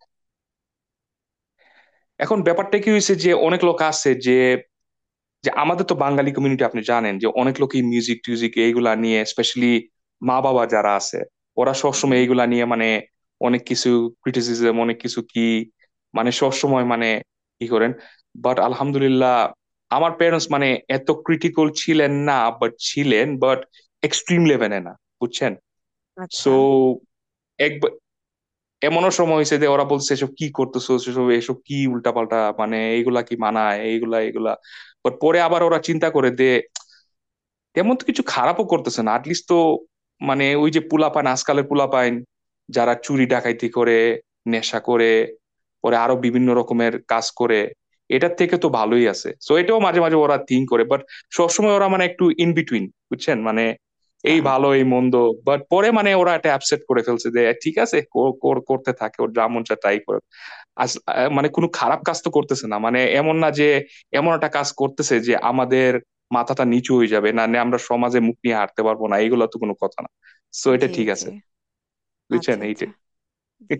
এখন ব্যাপারটা কি হয়েছে যে অনেক লোক আছে যে যে আমাদের তো বাঙালি কমিউনিটি, আপনি জানেন যে অনেক লোকই মিউজিক টিউজিক এইগুলা নিয়ে, স্পেশালি মা বাবা যারা আছে, ওরা সবসময় হুম। এইগুলা নিয়ে মানে অনেক কিছু ক্রিটিসিজম, অনেক কিছু কি মানে সবসময় মানে কি করেন। বাট আলহামদুলিল্লাহ আমার প্যারেন্টস মানে এত ক্রিটিক্যাল ছিলেন না, বাট ছিলেন, বাট এক্সট্রিম লেভেলে না, বুঝছেন। আচ্ছা, সো এক এমনও সময় হয়েছে যে ওরা বলছে এসব কি করতেছো, সেসব এসব কি উল্টাপাল্টা, মানে এইগুলা কি মানায়, এইগুলা এইগুলা। বাট পরে আবার ওরা চিন্তা করে যে তেমন তো কিছু খারাপও করতেছে না, আটলিস্ট তো মানে ওই যে পুলাপান, আজকালের পুলাপাইন যারা চুরি ডাকাইতি করে, নেশা করে, পরে আরো বিভিন্ন রকমের কাজ করে, এটার থেকে তো ভালোই আছে। সো এটাও মাঝে মাঝে ওরা থিঙ্ক করে, বাট সবসময় ওরা মানে একটু ইন বিটুইন, বুঝছেন, মানে এই ভালো এই মন্দ, বাট পরে মানে ওরা একটা অ্যাপসেট করে ফেলছে যে ঠিক আছে কর- কর- করতে থাকে, ওর যা মন চায় তাই করে। আস- আহ, মানে কোনো খারাপ কাজ তো করতেছে না, মানে এমন না যে এমন একটা কাজ করতেছে যে আমাদের মাথাটা নিচু হয়ে যাবে না, না আমরা সমাজে মুখ নিয়ে হাঁটতে পারবো না, এইগুলো তো কোনো কথা না। সো এটা জি ঠিক জি আছে, বুঝছেন আচ্ছা আচ্ছা এইটাই। জি।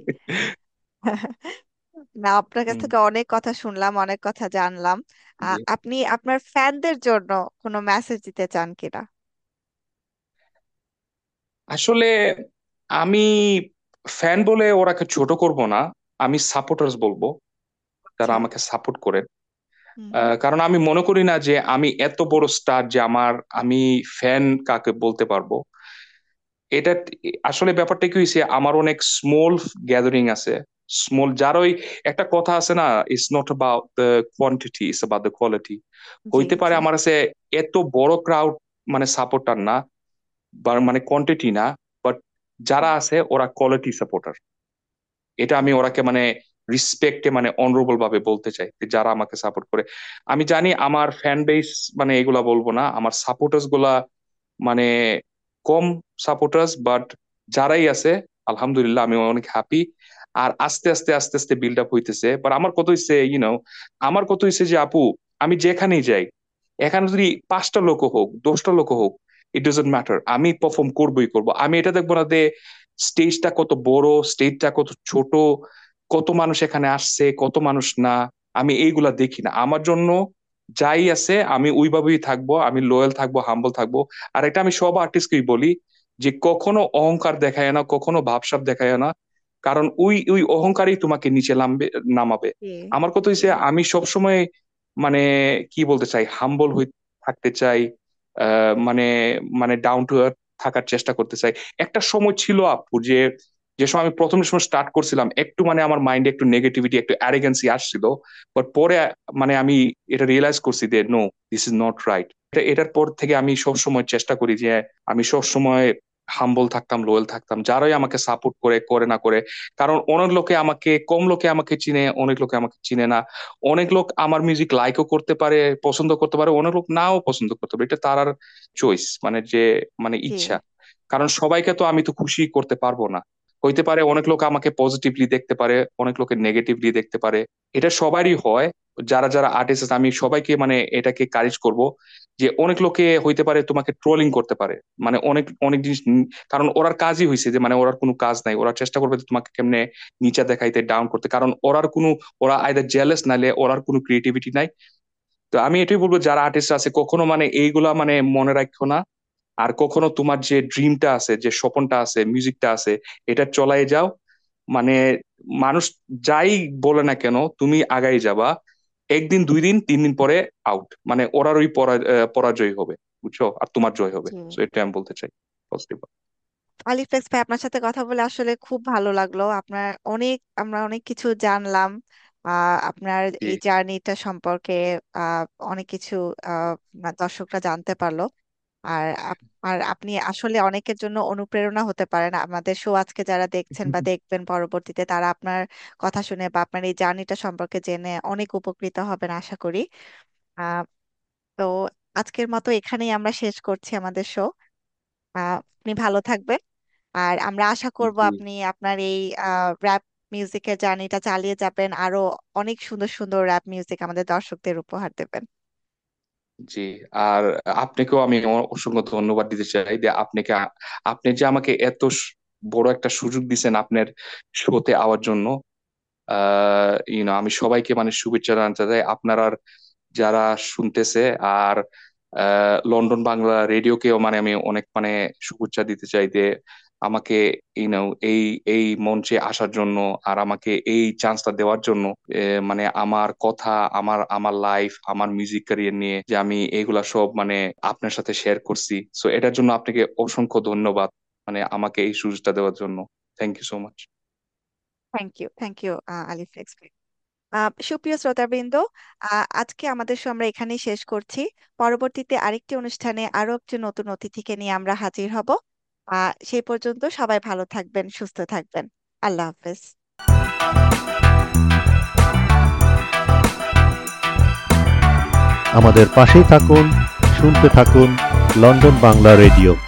না, আপনার কাছ হুম, থেকে অনেক কথা শুনলাম, অনেক কথা জানলাম। আহ, জি। আপনি আপনার ফ্যানদের জন্য কোনো মেসেজ দিতে চান কিনা? আসলে আমি ফ্যান বলে ওরাকে ছোট করব না, আমি সাপোর্টার্স বলবো, যারা আচ্ছা। আমাকে সাপোর্ট করে। হুম হুম। আহ, কারণ আমি মনে করি না যে আমি এত বড় স্টার যে আমার আমি ফ্যান কাকে বলতে পারবো। এটা আসলে ব্যাপারটা কি হয়েছে, আমার অনেক স্মল গ্যাদারিং আছে, স্মল, যার ওই একটা কথা আছে না, it's not about the quantity, it's about the quality. জি হইতে পারে জি আমার কাছে এত বড় ক্রাউড মানে সাপোর্টার না, বা মানে কোয়ান্টিটি না, বাট যারা আছে ওরা কোয়ালিটি সাপোর্টার। এটা আমি ওরাকে মানে রিসপেক্টে মানে অনারেবল ভাবে বলতে চাই যে যারা আমাকে সাপোর্ট করে। আমি জানি আমার ফ্যান বেস মানে এগুলা বলবো না, আমার সাপোর্টার্স গুলা মানে কম সাপোর্টার্স, বাট যারাই আছে আলহামদুলিল্লাহ আমি অনেক হ্যাপি। আর আস্তে আস্তে আস্তে আস্তে বিল্ড আপ হইতেছে। বাট আমার কত হইছে ইউনো আমার কত হইছে যে আপু, আমি যেখানেই যাই, এখানে যদি পাঁচটা লোক হোক দশটা লোক হোক, ইট ডাজন্ট ম্যাটার, আমি পারফর্ম করবোই করবো। আমি এটা দেখবো না যে স্টেজটা কত বড়, স্টেজটা কত ছোট, কত মানুষ এখানে আসছে কত মানুষ না, আমি এইগুলা দেখি না। আমার জন্য যাই আছে আমি ওইভাবেই থাকবো, আমি লয়াল থাকবো, হাম্বল থাকবো। আর এটা আমি সব আর্টিস্টকেই বলি যে কখনো অহংকার দেখায় না, কখনো ভাবসাব দেখায় না, কারণ ওই ওই অহংকারই তোমাকে নিচে নামবে নামাবে। জি আমার কথা জি হচ্ছে আমি সবসময় মানে কি বলতে চাই, হাম্বল হয়ে থাকতে চাই, আহ, মানে মানে ডাউন টু আর্থ থাকার চেষ্টা করতে চাই। একটা সময় ছিল আপু যে যে সময় আমি প্রথম সময় স্টার্ট করছিলাম, একটু মানে আমার মাইন্ডে একটু নেগেটিভিটি একটু অ্যারোগেন্সি আসছিল, বাট পরে মানে আমি এটা রিয়েলাইজ করছি যে no, this is not right. এটার পর থেকে আমি সব সময় চেষ্টা করি যে আমি সব সময় হাম্বল থাকতাম, লোয়াল থাকতাম, যারাই আমাকে সাপোর্ট করে করে না করে। কারণ অনেক লোকে আমাকে, কম লোকে আমাকে চিনে, অনেক লোকে আমাকে চিনে না। অনেক লোক আমার মিউজিক লাইকও করতে পারে, পছন্দ করতে পারে, অনেক লোক নাও পছন্দ করতে পারে, এটা তার চয়েস, মানে যে মানে জি ইচ্ছা। কারণ সবাইকে তো আমি তো খুশি করতে পারবো না। হইতে পারে অনেক লোক আমাকে পজিটিভলি দেখতে পারে, অনেক লোকে নেগেটিভলি দেখতে পারে, এটা সবারই হয়। যারা যারা আর্টিস্ট আমি সবাইকে মানে এটাকে কারেজ করব যে অনেক লোকে হইতে পারে তোমাকে ট্রোলিং করতে পারে, মানে অনেক অনেক জিনিস উম, কারণ ওরার কাজই হয়েছে যে মানে ওরার কোনো কাজ নাই, ওরা চেষ্টা করবে যে তোমাকে কেমনে নিচে দেখাইতে, ডাউন করতে, কারণ ওরার কোনো, ওরা আইদার জেলাস নাইলে ওরার কোনো ক্রিয়েটিভিটি নাই। তো আমি এটাই বলবো যারা আর্টিস্ট আছে কখনো মানে এইগুলা মানে মনে রাখো না। আর কখনো তোমার যে ড্রিমটা আছে, যে স্বপ্নটা আছে, মিউজিকটা আছে, এটা চলাই যাও। মানে মানুষ যাই বলে না কেন তুমি আগাই যাবা, একদিন দুই দিন তিন দিন পরে আউট, মানে ওরার ওই পরা- আহ, পরাজয় হবে, বুঝছো, আর তোমার জয় হবে। জি। তো এটা আমি বলতে চাই পজিটিভ। আলিফেক্স ভাই, আপনার সাথে কথা বলে আসলে খুব ভালো লাগলো। আপনার অনেক আমরা অনেক কিছু জানলাম। আহ আপনার জি। এই জার্নিটা সম্পর্কে আহ অনেক কিছু আহ দর্শকরা জানতে পারলো। আর আপ- আর আপনি আসলে অনেকের জন্য অনুপ্রেরণা হতে পারেন। আমাদের শো আজকে যারা দেখছেন বা দেখবেন পরবর্তীতে, তারা আপনার কথা শুনে বা আপনার এই জার্নিটা সম্পর্কে জেনে অনেক উপকৃত হবেন আশা করি। আহ তো আজকের মতো এখানেই আমরা শেষ করছি আমাদের শো। আহ আপনি ভালো থাকবেন। আর আমরা আশা করব জি। আপনি আপনার এই র্যাপ মিউজিকের জার্নিটা চালিয়ে যাবেন, আরো অনেক সুন্দর সুন্দর র্যাপ মিউজিক আমাদের দর্শকদের উপহার দেবেন। জি। আর আপনাকেও আমি অ- অসংখ্য ধন্যবাদ দিতে চাই যে আপনাকে, আপনি যে আমাকে এত স- বড় একটা সুযোগ দিছেন আপনার শোতে আওয়ার জন্য। আহ ইউনো আমি সবাইকে মানে শুভেচ্ছা জানাতে চাই, আপনার যারা শুনতেছে। আর আহ, লন্ডন বাংলা রেডিওকেও মানে আমি অনেক মানে শুভেচ্ছা দিতে চাই যে আমাকে ইউনো এই এই মঞ্চে আসার জন্য, আর আমাকে এই চান্সটা দেওয়ার জন্য। এ, মানে আমার কথা, আমার আমার লাইফ, আমার মিউজিক ক্যারিয়ার নিয়ে যে আমি এইগুলা সব মানে আপনার সাথে শেয়ার করছি, সো এটার জন্য আপনাকে অসংখ্য ধন্যবাদ, মানে আমাকে এই সুযোগটা দেওয়ার জন্য। Thank you so much. Thank you, thank you আলিফেক্স ভাই। আহ, সুপ্রিয় শ্রোতাবৃন্দ, আহ, আজকে আমাদের শো আমরা এখানেই শেষ করছি। পরবর্তীতে আরেকটি অনুষ্ঠানে আরো একটি নতুন অতিথিকে নিয়ে আমরা হাজির হব। আহ সেই পর্যন্ত সবাই ভালো থাকবেন, সুস্থ থাকবেন। আল্লাহ হাফেজ। আমাদের পাশেই থাকুন, শুনতে থাকুন লন্ডন বাংলা রেডিও।